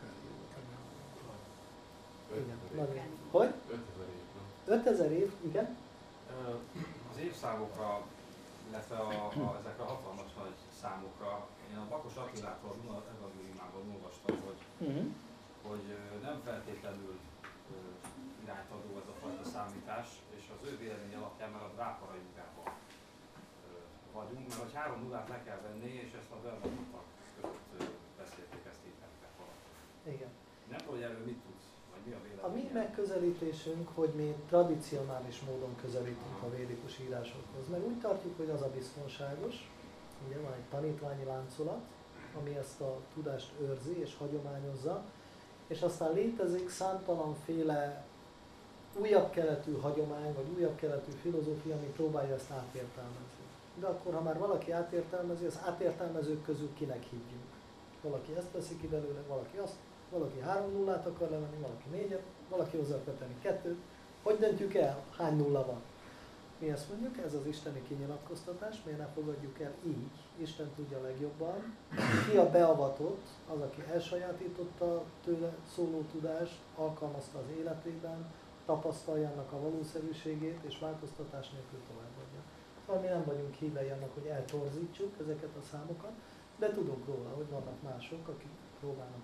Igen. Hogy? 5000 év, igen? Az évszámokra, illetve ezekre a hatalmas nagy számokra, én a Bakos Attilától az evangéliumában olvastam, hogy nem feltétlenül irányt adó ez a fajta számítás, és az ő vélemény alapján már a Dvápara Yugában vagyunk, mert hogy 3 nullát le kell venni, és ezt a belmondatok között beszélték, ezt írták valaki. Igen. Nem tudom, hogy erről mit tudsz, vagy mi a vélemény? A mi megközelítésünk, hogy mi tradicionális módon közelítünk a védikus írásokhoz, mert úgy tartjuk, hogy az a biztonságos, ugye van egy tanítványi láncolat, ami ezt a tudást őrzi és hagyományozza, és aztán létezik számtalanféle újabb keletű hagyomány, vagy újabb keletű filozófia, ami próbálja ezt átértelmezni. De akkor, ha már valaki átértelmezi, az átértelmezők közül kinek higgyünk. Valaki ezt veszi ki belőle, valaki azt, valaki 3 nullát akar levenni, valaki 4-et, valaki hozzá akar tenni 2-t. Hogy döntjük el, hány nulla van? Mi ezt mondjuk, ez az isteni kinyilatkoztatás, miért ne fogadjuk el így? Isten tudja legjobban. Ki a beavatott, az, aki elsajátította tőle szóló tudást, alkalmazta az életében, tapasztalja annak a valószerűségét, és változtatás nélkül továbbadja. Szóval mi nem vagyunk hívei annak, hogy eltorzítsuk ezeket a számokat, de tudunk róla, hogy vannak mások, akik próbálnak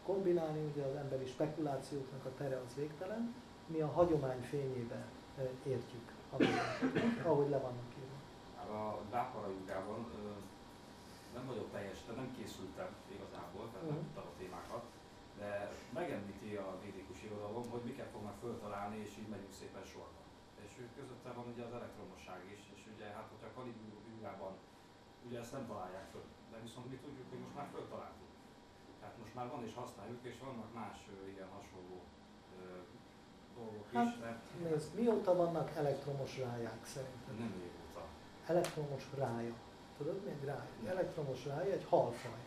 kombinálni, ugye az emberi spekulációknak a tere az végtelen, mi a hagyomány fényébe értjük, ahogy le vannak írva. A Dvápara jugában nem vagyok teljes, de nem készültem igazából, tehát nem tudtam a témákat, de megemlíti a védikus irodalom, hogy miket fognak föltalálni, és így megyünk szépen sorba. És közötte van ugye az elektromosság is, és ugye hát, hogyha a Kali jugában ugye ezt nem találják föl, de viszont mi tudjuk, hogy most már föltaláltuk. Tehát most már van és használjuk, és vannak más ilyen hasonló dolgok is. Hát, nézd, mióta vannak elektromos ráják szerintem? Nem régóta. Elektromos rája. Tudod mi egy rája? Elektromos rája egy halfaj.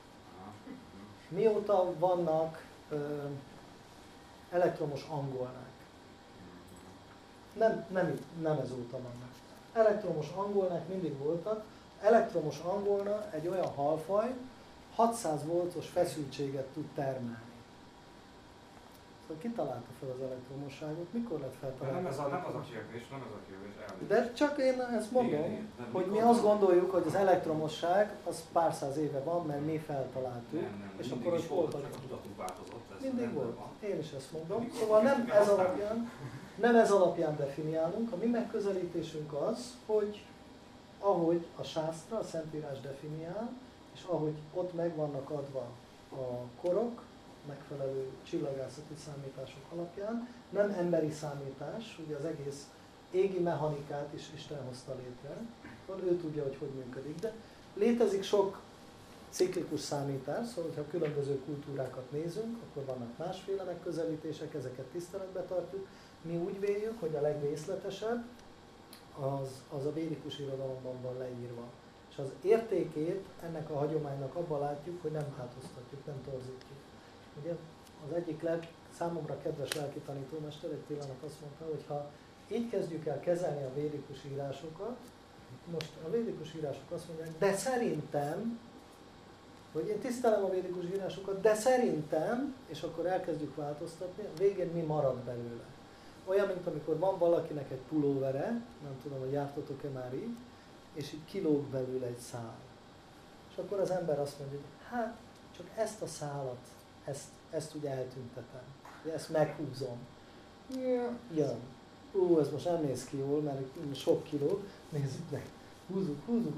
Mióta vannak elektromos angolnák? Nem ezóta vannak. Elektromos angolnák mindig voltak. Elektromos angolna egy olyan halfaj, 600 voltos feszültséget tud termelni. Szóval ki találta fel az elektromosságot? Mikor lett feltalálva? Nem ez a kérdés. De csak én ezt mondom, hogy mi azt gondoljuk, hogy az elektromosság az pár száz éve van, mert mi feltaláltuk, és akkor az hol vagyunk. Mindig volt. Én is ezt mondom. Szóval nem ez alapján definiálunk. A mi megközelítésünk az, hogy ahogy a sásztra, a Szentírás definiál, és ahogy ott meg vannak adva a korok, megfelelő csillagászati számítások alapján, nem emberi számítás, ugye az egész égi mechanikát is Isten hozta létre, akkor ő tudja, hogy működik. De létezik sok ciklikus számítás, szóval ha különböző kultúrákat nézünk, akkor vannak másféle megközelítések, ezeket tiszteletbe tartjuk. Mi úgy véljük, hogy a legrészletesebb az a védikus irodalomban van leírva. És az értékét ennek a hagyománynak abban látjuk, hogy nem változtatjuk, nem torzítjuk. Ugye az egyik számomra kedves lelki tanítómester egy pillanat azt mondta, hogy ha így kezdjük el kezelni a védikus írásokat, most a védikus írások azt mondják, de szerintem, hogy én tisztelem a védikus írásokat, de szerintem, és akkor elkezdjük változtatni, a végén mi marad belőle. Olyan, mint amikor van valakinek egy pulóvere, nem tudom, hogy jártatok-e már így, és így kilóg belőle egy szál. És akkor az ember azt mondja, hogy hát csak ezt a szálat, ezt ugye eltüntetem, ezt meghúzom. Jön. Ez most nem néz ki jól, mert sok kiló. Nézzük meg. Húzzuk.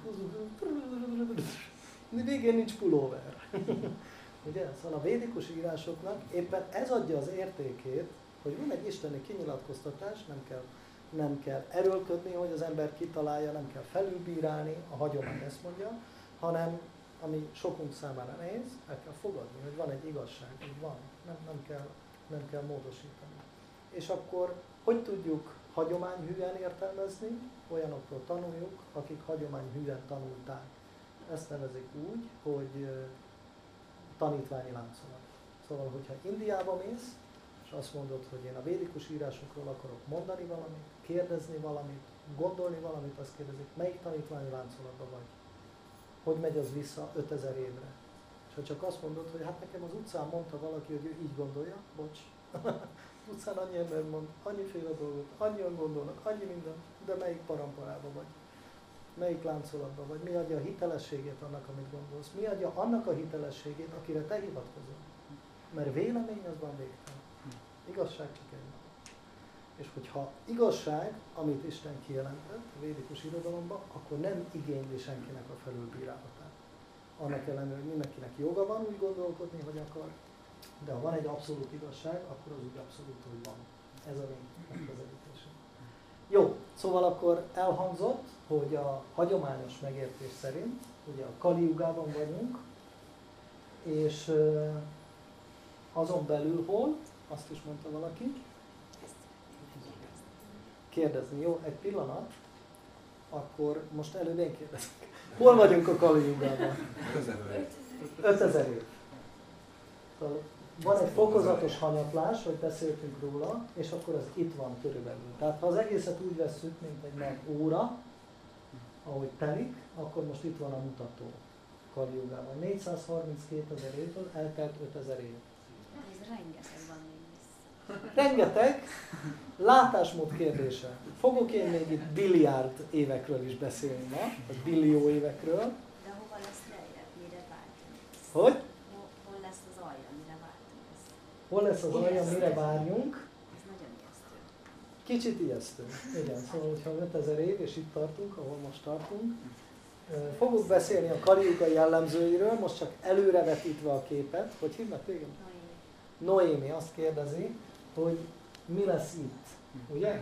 Végén nincs pulóver. Ugye? Szóval a védikus írásoknak éppen ez adja az értékét, hogy van egy isteni kinyilatkoztatás, nem kell erőlködni, hogy az ember kitalálja, nem kell felülbírálni, a hagyomány ezt mondja, hanem ami sokunk számára nehéz, el kell fogadni, hogy van egy igazság, hogy van, nem kell módosítani. És akkor hogy tudjuk hagyományhűen értelmezni? Olyanoktól tanuljuk, akik hagyományhűen tanulták. Ezt nevezik úgy, hogy tanítványi láncolat. Szóval, hogyha Indiába mész, és azt mondod, hogy én a védikus írásokról akarok mondani valamit, kérdezni valamit, gondolni valamit, azt kérdezik, melyik tanítványi láncolatban vagy? Hogy megy az vissza 5000 évre? És ha csak azt mondod, hogy hát nekem az utcán mondta valaki, hogy ő így gondolja, bocs. Az utcán annyi ember mond, annyiféle dolgot, annyian gondolnak, annyi minden, de melyik paramparában vagy? Melyik láncolatban vagy? Mi adja a hitelességét annak, amit gondolsz? Mi adja annak a hitelességét, akire te hivatkozol? Mert vélemény az van végtelen. Igazság csak egy. És hogyha igazság, amit Isten kijelentett a védikus irodalomban, akkor nem igényli senkinek a felülbírálatát. Annak ellenére, hogy mindenkinek joga van úgy gondolkodni, hogy akar, de ha van egy abszolút igazság, akkor az úgy abszolút, hogy van. Ez a mi megközelítésünk. Jó, szóval akkor elhangzott, hogy a hagyományos megértés szerint, ugye a Kali jugában vagyunk, és azon belül hol, azt is mondta valaki, kérdezni. Jó, egy pillanat, akkor most előbb én kérdezek. Hol vagyunk a Kali jugában? 5000 év. Van egy fokozatos hanyatlás, hogy beszéltünk róla, és akkor ez itt van körülbelül. Tehát ha az egészet úgy vesszük, mint egy nagy óra, ahogy telik, akkor most itt van a mutató Kali jugában. 432 000 évből eltelt 5000 év. Ez rengeteg van még vissza. Rengeteg látásmód kérdése. Fogok én még itt billiárd évekről is beszélni ma, vagy billió évekről. De hova lesz lejjebb, mire vágyunk? Hogy? Hol lesz az alja, mire vágyunk? Hol lesz az alja, mire várjunk? Ez nagyon ijesztő. Kicsit ijesztő. Igen, szóval, hogyha 5000 év, és itt tartunk, ahol most tartunk, fogunk beszélni a Kali Yuga jellemzőiről, most csak előrevetítve a képet. Hogy hívnak téged? Noémi azt kérdezi, hogy mi lesz itt, ugye?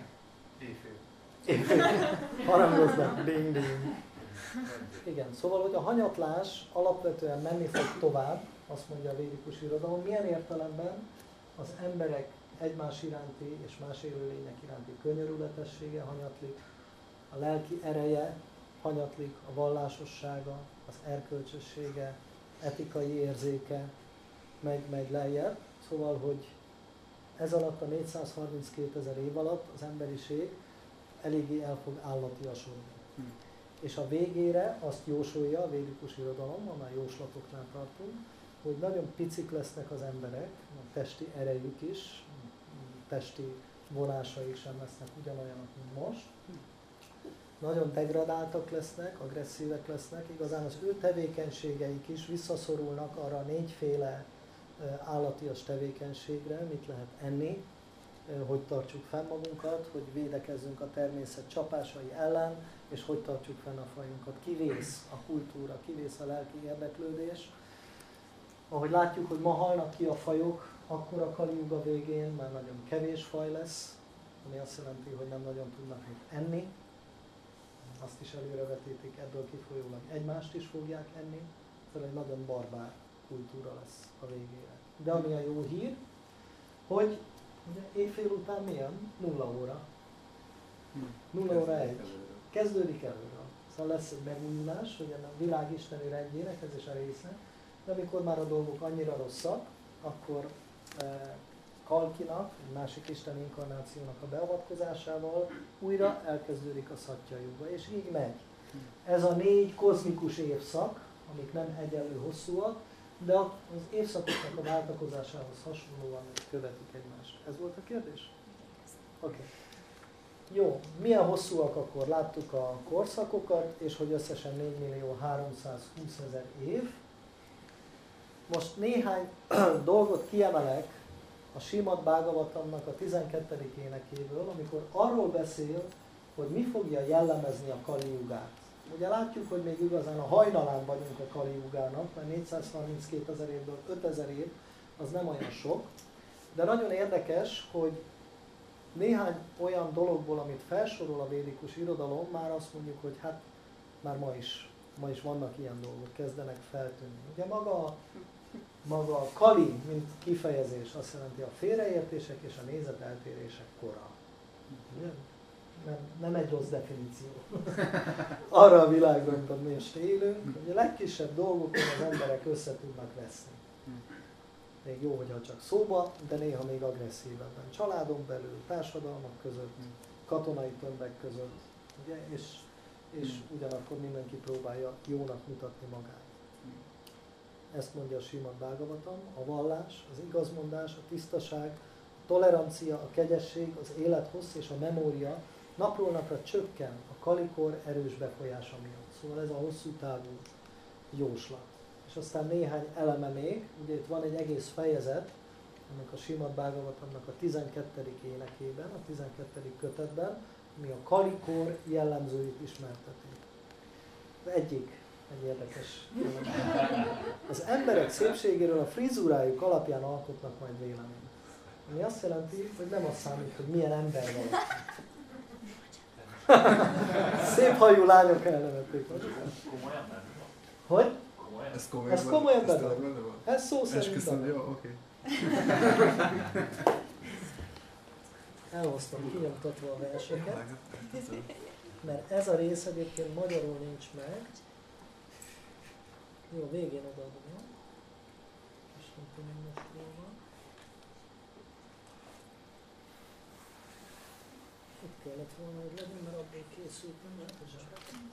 Éjfél. Harangoznak, ding ding. Igen, szóval, hogy a hanyatlás alapvetően menni fog tovább, azt mondja a védikus irodalom. Milyen értelemben? Az emberek egymás iránti és más élőlények iránti könyörületessége hanyatlik, a lelki ereje hanyatlik, a vallásossága, az erkölcsössége, etikai érzéke megy lejjebb. Szóval, hogy ez alatt a 432 000 év alatt az emberiség eléggé el fog állatiasodni. És a végére azt jósolja a védikus irodalom, annál jóslatoknál tartunk, hogy nagyon picik lesznek az emberek, a testi erejük is, testi vonásaik sem lesznek ugyanolyanok, mint most. Nagyon degradáltak lesznek, agresszívek lesznek, igazán az ő tevékenységeik is visszaszorulnak arra a 4 féle állatias tevékenységre, mit lehet enni, hogy tartsuk fenn magunkat, hogy védekezzünk a természet csapásai ellen, és hogy tartsuk fenn a fajunkat. Kivész a kultúra, kivész a lelki érdeklődés. Ahogy látjuk, hogy ma halnak ki a fajok, akkor a Kali Yuga végén már nagyon kevés faj lesz, ami azt jelenti, hogy nem nagyon tudnak mit enni. Azt is előrevetítik, ebből kifolyólag egymást is fogják enni. Szóval egy nagyon barbár kultúra lesz a végére. De ami a jó hír, hogy ugye éjfél után milyen? 0 óra. 0 óra 1. Kezdődik előről. Szóval lesz egy megújulás, hogy ennek a világ isteni rendjének, ez is a része. De amikor már a dolgok annyira rosszak, akkor Kalkinak, egy másik isteni inkarnációnak a beavatkozásával újra elkezdődik a Szatya Yuga, és így megy. Ez a 4 kozmikus évszak, amik nem egyenlő hosszúak, de az évszakoknak a váltakozásához hasonlóan követik egymást. Ez volt a kérdés? Oké. Okay. Jó, milyen hosszúak akkor? Láttuk a korszakokat, és hogy összesen 4.320.000 év. Most néhány dolgot kiemelek a Srimad Bhagavatamnak a 12. énekéből, amikor arról beszél, hogy mi fogja jellemezni a Kali Yugát. Ugye látjuk, hogy még igazán a hajnalán vagyunk a Kali Yugának, mert 432 000 évből 5000 év, az nem olyan sok. De nagyon érdekes, hogy néhány olyan dologból, amit felsorol a védikus irodalom, már azt mondjuk, hogy hát már ma is vannak ilyen dolgok, kezdenek feltűnni. Ugye maga a Kali, mint kifejezés, azt jelenti a félreértések és a nézeteltérések kora. Ugye? Nem egy rossz definíció. Arra a világra, amiben mi most élünk, hogy a legkisebb dolgokon az emberek össze tudnak veszni. Még jó, hogyha csak szóba, de néha még agresszívebben. Családon belül, társadalmak között, katonai tömbek között, ugye? És ugyanakkor mindenki próbálja jónak mutatni magát. Ezt mondja a Srimad Bhagavatam, a vallás, az igazmondás, a tisztaság, a tolerancia, a kegyesség, az élethossz és a memória napról napra csökken a kalikor erős befolyása miatt. Szóval ez a hosszú távú jóslat. És aztán néhány eleme még, ugye itt van egy egész fejezet, ennek a Srimad Bhagavatamnak a 12. énekében, a 12. kötetben, ami a kalikor jellemzőit ismerteti. Egy érdekes jellemző. Az emberek szépségéről a frizúrájuk alapján alkotnak majd véleményt. Ami azt jelenti, hogy nem az számít, hogy milyen ember valaki. Szép hajú lányok elnevették. Komolyan benne van? Hogy? Ez komolyan benne van. Ez szó szerint benne. Jó, oké. Elhoztam kinyomtatva a verseket, mert ez a rész egyébként magyarul nincs meg. Jó, végén odaadom, jó? És nem tudom most róla. Itt kellett volna, hogy legyen, mert abból készült, nem lehet a zsebben.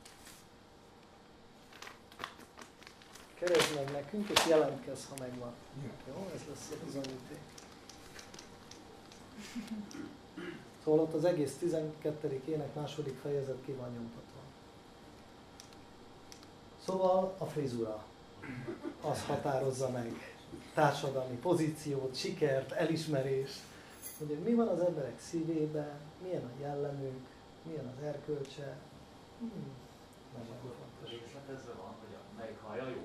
Keresd meg nekünk, és jelentkezz, ha megvan. Jó, ez lesz a bizonyíték. Szóval ott az egész 12. ének második fejezet ki van nyomtatva. Szóval a frizura, az határozza meg társadalmi pozíciót, sikert, elismerést, hogy mi van az emberek szívében, milyen a jellemük, milyen az erkölcse. Nagyon fontos. Részletezve van, hogy melyik haja jó?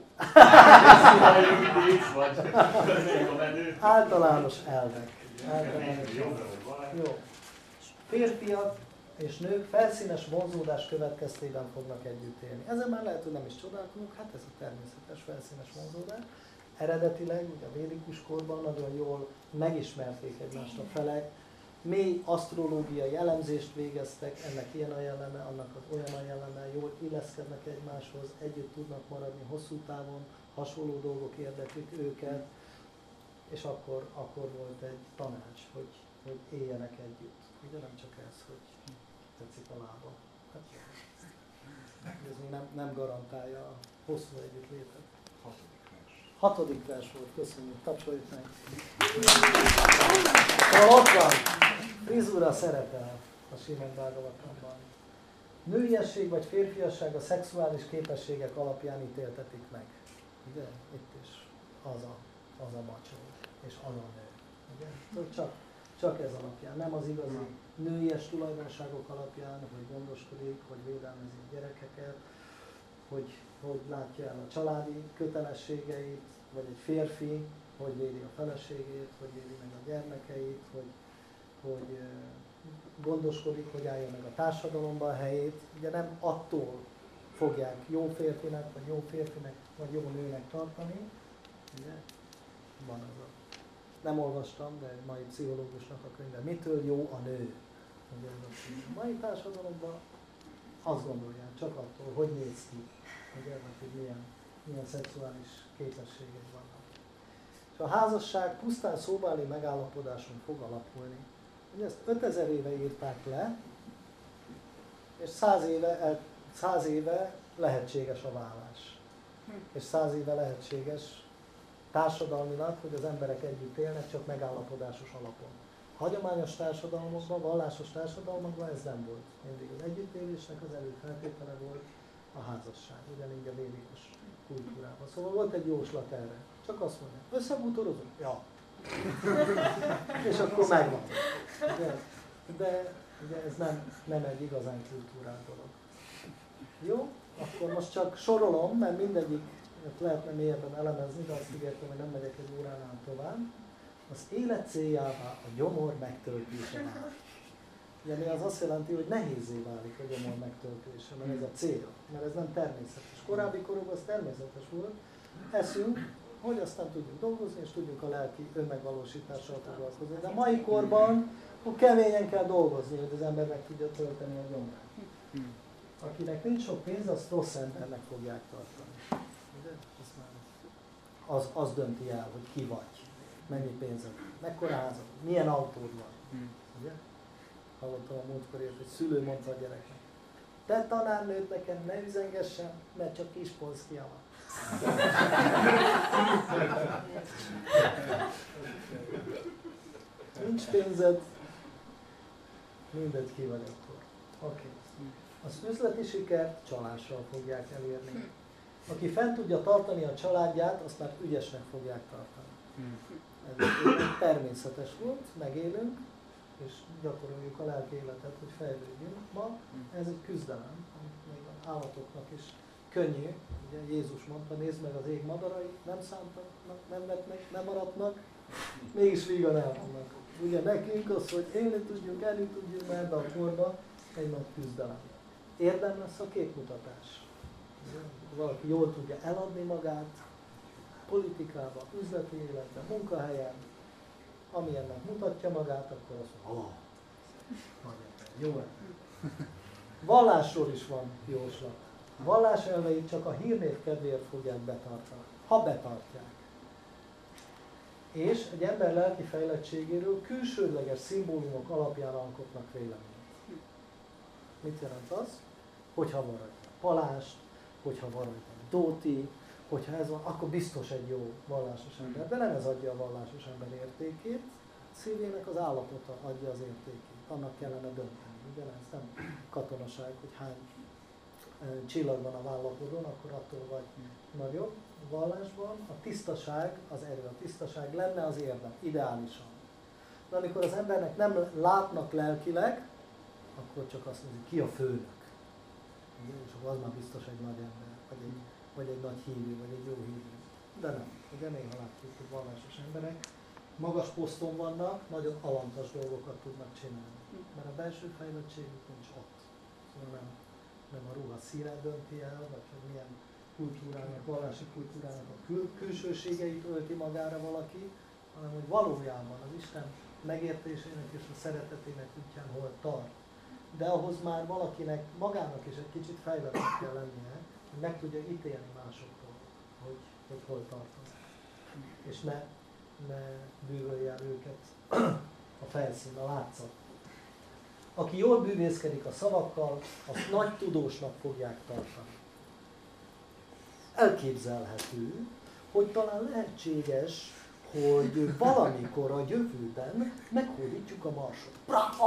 Általános elvek. Jó. Férfiak és nők felszínes vonzódás következtében fognak együtt élni. Ezen már lehet, hogy nem is csodálkozunk, hát ez a természetes felszínes vonzódás. Eredetileg, ugye a védikus korban nagyon jól megismerték egymást a felek, mély asztrológiai elemzést végeztek, ennek ilyen a jelleme, annak az olyan a jelleme, jól illeszkednek egymáshoz, együtt tudnak maradni hosszú távon, hasonló dolgok érdeklik őket, és akkor volt egy tanács, hogy éljenek együtt. Ugye nem csak ez, hogy tetszik a lába. Hát, ez még nem garantálja a hosszú együttlétet. 6. vers volt, köszönjük, tapsoljuk meg. Ott van, frizura szerepel a Srimad Bhagavatamban. Nőiesség vagy férfiasság a szexuális képességek alapján ítéltetik meg. Ugye? Itt is az a macsó, és az a nő. Ugye? Csak ez alapján, nem az igazi nőies tulajdonságok alapján, hogy gondoskodik, hogy védelmezi a gyerekeket, hogy látja el a családi kötelességeit, vagy egy férfi, hogy védi a feleségét, hogy védi meg a gyermekeit, hogy gondoskodik, hogy álljon meg a társadalomban a helyét. Ugye nem attól fogják jó férfinek, vagy jó férfinek, vagy jó nőnek tartani. Ugye? Van az a... Nem olvastam, de egy mai pszichológusnak a könyve. Mitől jó a nő? Ugye a mai társadalomban azt gondolják, csak attól, hogy néz ki, hogy milyen szexuális képességek vannak. És a házasság pusztán szóbeli megállapodáson fog alapulni. Ugye ezt 5000 éve írták le, és 100 éve lehetséges a vállás. És 100 éve lehetséges társadalmilag, hogy az emberek együtt élnek, csak megállapodásos alapon. Hagyományos társadalmakban, vallásos társadalmakban ez nem volt. Mindig az együttélésnek az előfeltétele volt a házasság, ugyanígy a védikus kultúrában. Szóval volt egy jóslat erre. Csak azt mondják, összebútorozunk? Ja. És akkor megvan. De ugye ez nem egy igazán kultúrált dolog. Jó? Akkor most csak sorolom, mert mindegyik lehetne mélyebben elemezni, de azt ígértem, hogy nem megyek egy óránál tovább. Az élet céljává a gyomor megtöltése vál. Ugye mi az azt jelenti, hogy nehézzé válik a gyomor megtöltése, mert ez a cél, mert ez nem természetes. Korábbi korokban az természetes volt, eszünk, hogy aztán tudjuk dolgozni, és tudjuk a lelki önmegvalósítással foglalkozni. De a mai korban keményen kell dolgozni, hogy az ember meg tudja tölteni a gyomrát. Akinek nincs sok pénz, azt rossz embernek fogják tartani. Az dönti el, hogy ki vagy, mennyi pénzed, mekkora házad, milyen autód van. Ugye? Hallottam a múltkor ilyet, hogy szülő mondta a gyereknek: te tanárnőt nekem ne üzengessen, mert csak kis polszkia van. Nincs pénzed, mindegy, ki vagy akkor. Oké. Az üzleti sikert csalással fogják elérni. Aki fent tudja tartani a családját, azt már ügyesnek fogják tartani. Ez természetes volt, megélünk, és gyakoroljuk a lelki életet, hogy fejlődjünk. Ma ez egy küzdelem, még az állatoknak is könnyű. Ugye Jézus mondta, nézd meg az ég madarai, nem szántak, nem vetnek, nem aratnak, mégis vígan elvannak. Ugye nekünk az, hogy élni tudjunk, elni tudjunk, mert ebbe a korba egy nagy küzdelem. Érdem lesz a képmutatás. Valaki jól tudja eladni magát, politikában, üzleti életben, munkahelyen, amilyennek mutatja magát, akkor azt mondja, jó ember. Vallásról is van jóslat. A vallás elveit csak a hírnév kedvéért fogják betartani, ha betartják. És egy ember lelki fejlettségéről külsődleges szimbólumok alapján alkotnak véleményt. Mit jelent az? Hogyha van rajta palást, hogyha van rajta dóti, hogyha ez van, akkor biztos egy jó vallásos ember. De nem ez adja a vallásos ember értékét, szívének az állapota adja az értékét. Annak kellene dönteni. Ugye ez nem katonaság, hogy hány csillag van a vállapodon, akkor attól vagy nagyobb vallásban. A tisztaság az erő, a tisztaság lenne az érdem, ideálisan. De amikor az embernek nem látnak lelkileg, akkor csak azt mondja, ki a főnök. És akkor az már biztos egy nagy ember, vagy egy nagy hívő, vagy egy jó hívő. De nem. Ugye néha látjuk, hogy vallásos emberek magas poszton vannak, nagyon alantas dolgokat tudnak csinálni. Mert a belső fejlettségük nincs ott. Szóval nem a ruha színe dönti el, vagy hogy milyen kultúrának, vallási kultúrának a külsőségeit ölti magára valaki, hanem hogy valójában az Isten megértésének és a szeretetének útján hol tart. De ahhoz már valakinek magának is egy kicsit fejlettnek kell lennie, hogy meg tudja ítélni másoktól, hogy hol tartanak. És ne bűvölje el őket a felszín, a látszat. Aki jól bűvészkedik a szavakkal, azt nagy tudósnak fogják tartani. Elképzelhető, hogy talán lehetséges, hogy valamikor a jövőben meghódítjuk a Marsot. Bravo!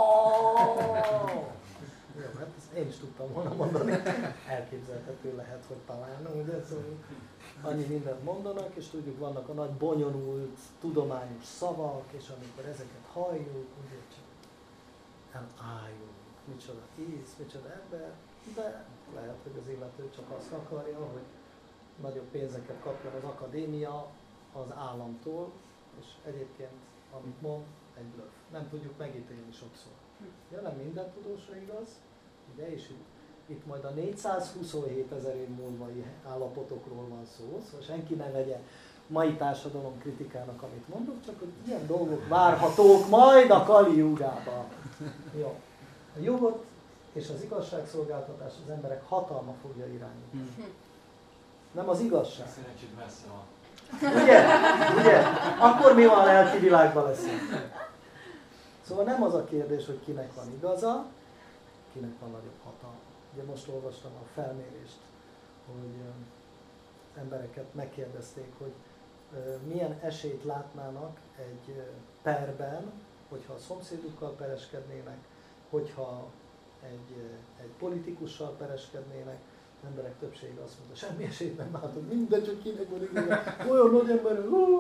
Jó, hát ezt én is tudtam volna mondani. Elképzelhető lehet, hogy talán, ugye? Szóval annyi mindent mondanak, és tudjuk, vannak a nagy bonyolult, tudományos szavak, és amikor ezeket halljuk, ugye csak elájulunk. Micsoda íz, micsoda ember, de lehet, hogy az illető csak azt akarja, hogy nagyobb pénzeket kapjon az akadémia az államtól, és egyébként, amit mond, egy bluff. Nem tudjuk megítélni sokszor. Ja, nem minden tudósra igaz, ugye, és itt majd a 427 000 év múlvai állapotokról van szó, szóval senki ne vegye mai társadalom kritikának, amit mondok, csak hogy ilyen dolgok várhatók majd a Kali Jugában. Jó. A jogot és az igazságszolgáltatást az emberek hatalma fogja irányítani. Nem az igazság. Szerencsét messze van. Ugye? Ugye? Akkor mi van a lelki világban leszünk? Szóval nem az a kérdés, hogy kinek van igaza, kinek van nagyobb hatalma. Ugye most olvastam a felmérést, hogy embereket megkérdezték, hogy milyen esélyt látnának egy perben, hogyha a szomszédukkal pereskednének, hogyha egy politikussal pereskednének. Az emberek többsége azt mondta, semmi esélyt nem látok, minden csak kinek van igaza, olyan nagy ember,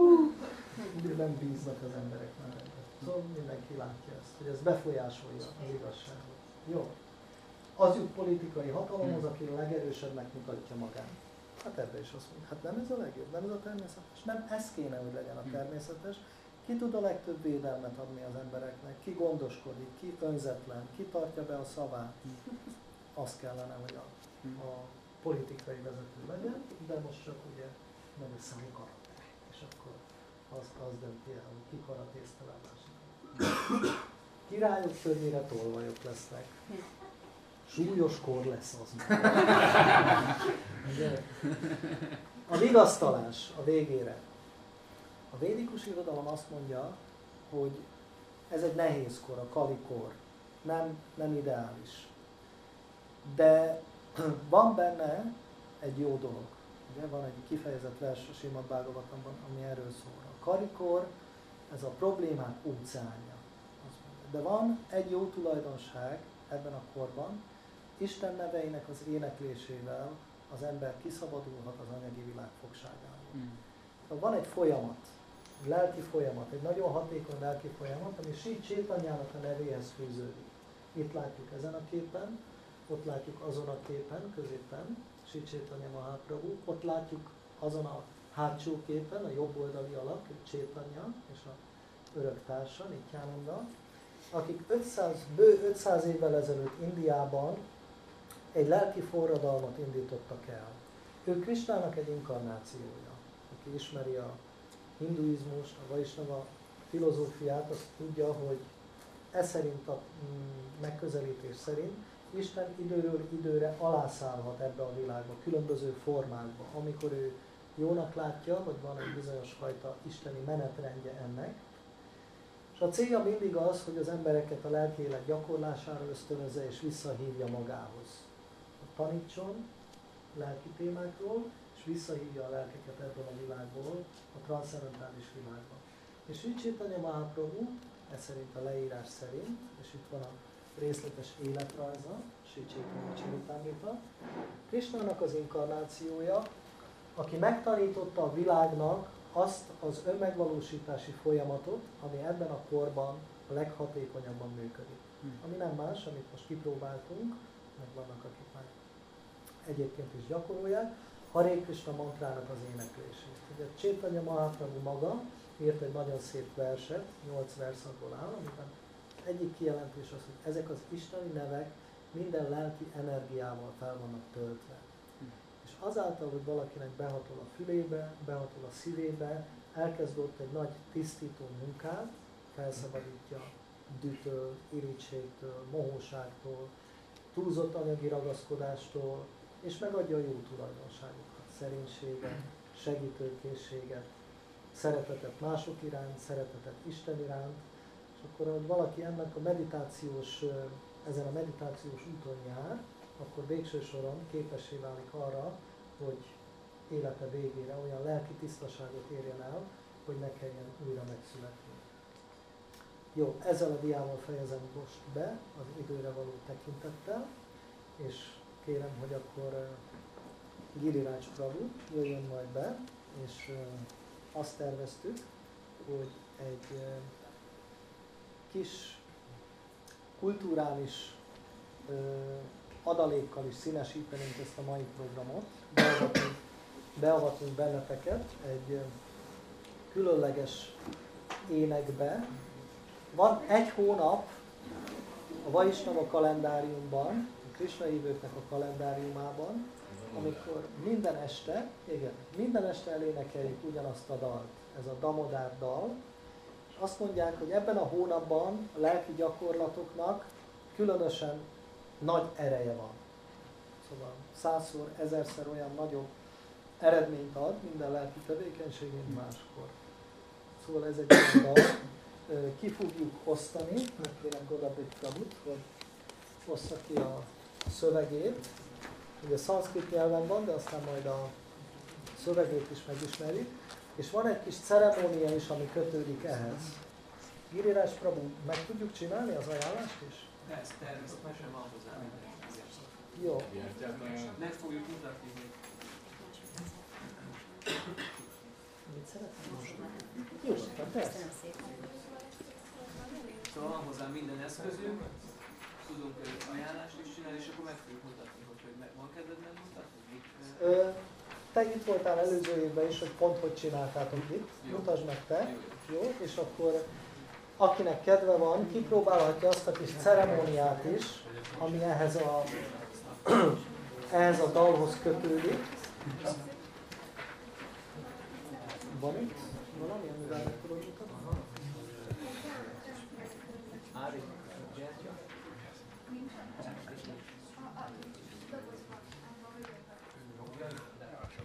nem bíznak az emberek már ebben. Szóval mindenki látja ezt, hogy ez befolyásolja az igazságot. Jó. Az jut politikai hatalomhoz, aki a legerősebbnek mutatja magát. Hát ebbe is azt mondja, hát nem ez a legjobb, nem ez a természetes, nem ez kéne, hogy legyen a természetes. Ki tud a legtöbb védelmet adni az embereknek, ki gondoskodik, ki önzetlen, ki tartja be a szavát. Az kellene, hogy a politikai vezető legyen, de most csak ugye meg a számú karate. És akkor az dönti el, hogy ki karatézte le a másikat. Királyok többnyire tolvajok lesznek. Súlyos kor lesz az már. A vigasztalás a végére. A védikus irodalom azt mondja, hogy ez egy nehéz kor, a Kali kor. Nem ideális. De van benne egy jó dolog. Ugye van egy kifejezett vers a Srimad Bhagavatamban, ami erről szól. A Kali-kor, ez a problémák óceánja. De van egy jó tulajdonság ebben a korban, Isten neveinek az éneklésével az ember kiszabadulhat az anyagi világ fogságából. Van egy folyamat, egy lelki folyamat, egy nagyon hatékony lelki folyamat, ami Sri Chaitanyának a nevéhez fűződik. Itt látjuk ezen a képen, ott látjuk azon a képen, középen, Sri Chaitanya Mahaprabhu, ott látjuk azon a hátsó képen, a jobb oldali alak, Chaitanya és a öröktársa, Nityananda, akik 500 évvel ezelőtt Indiában egy lelki forradalmat indítottak el. Ő Krisnának egy inkarnációja. Aki ismeri a hinduizmust, a Vaisnava filozófiát, azt tudja, hogy ez szerint a megközelítés szerint Isten időről időre alászállhat ebbe a világba, különböző formákba, amikor ő jónak látja, vagy van egy bizonyos fajta isteni menetrendje ennek. És a célja mindig az, hogy az embereket a lelki élet gyakorlására ösztönözze és visszahívja magához. Tanítson lelki témákról, és visszahívja a lelkeket ebből a világból, a transzcendentális világba. És Sri Chaitanya Mahaprabhu, ez szerint a leírás szerint, és itt van a részletes életrajza, Sri Chaitanya Charitamrita. Krisnának az inkarnációja, aki megtanította a világnak azt az önmegvalósítási folyamatot, ami ebben a korban a leghatékonyabban működik. Ami nem más, amit most kipróbáltunk, meg vannak, akik már egyébként is gyakorolják, Hare Krishna mantrának az éneklését. Ugye Chaitanya Mahaprabhu maga írt egy nagyon szép verset, 8 verszakból áll, amiben egyik kijelentés az, hogy ezek az isteni nevek minden lelki energiával fel vannak töltve. És azáltal, hogy valakinek behatol a fülébe, behatol a szívébe, elkezd ott egy nagy tisztító munkát, felszabadítja dühtől, irítségtől, mohóságtól, túlzott anyagi ragaszkodástól, és megadja a jó tulajdonságokat, szerénységet, segítőkészséget, szeretetet mások iránt, szeretetet Isten iránt, és akkor, hogy valaki ennek ezen a meditációs úton jár, akkor végső soron képessé válik arra, hogy élete végére olyan lelki tisztaságot érjen el, hogy ne kelljen újra megszületni. Jó, ezzel a diával fejezem most be az időre való tekintettel, és kérem, hogy akkor Giriraj Prabhu jöjjön majd be, és azt terveztük, hogy egy kis kulturális adalékkal is színesítenénk ezt a mai programot, beavatunk benneteket egy különleges énekbe. Van egy hónap a Vaisnava kalendáriumban, a Krishna hívőknek a kalendáriumában, amikor minden este elénekeljük ugyanazt a dalt, ez a Damodár dal, és azt mondják, hogy ebben a hónapban a lelki gyakorlatoknak különösen nagy ereje van. Szóval 100-szor, 1000-szer olyan nagyobb eredményt ad minden lelki tevékenység, mint máskor. Szóval ez egy olyan dal. Ki fogjuk osztani, megkérem Godabit Prabhut, hogy ossza ki a szövegét. Ugye szanszkrit nyelven van, de aztán majd a szövegét is megismerjük. És van egy kis ceremónia is, ami kötődik ehhez. Giriraj Prabhu, meg tudjuk csinálni az ajánlást is? Természetesen van hozzá. Jó. Meg fogjuk mutatni. Mit szeretném most? Jó, persze. Köszönöm szépen. Szóval van hozzá minden eszközünk, tudunk ajánlást is csinálni, és akkor meg fogjuk mutatni, hogy van kedved megmutatni? Te itt voltál előző évben is, hogy pont hogy csináltátok itt. Jó. Mutasd meg te. Jó, és akkor akinek kedve van, kipróbálhatja azt a kis ceremóniát is, ami ehhez a dalhoz kötődik. Van itt valami, amivel meg tudod mutatni?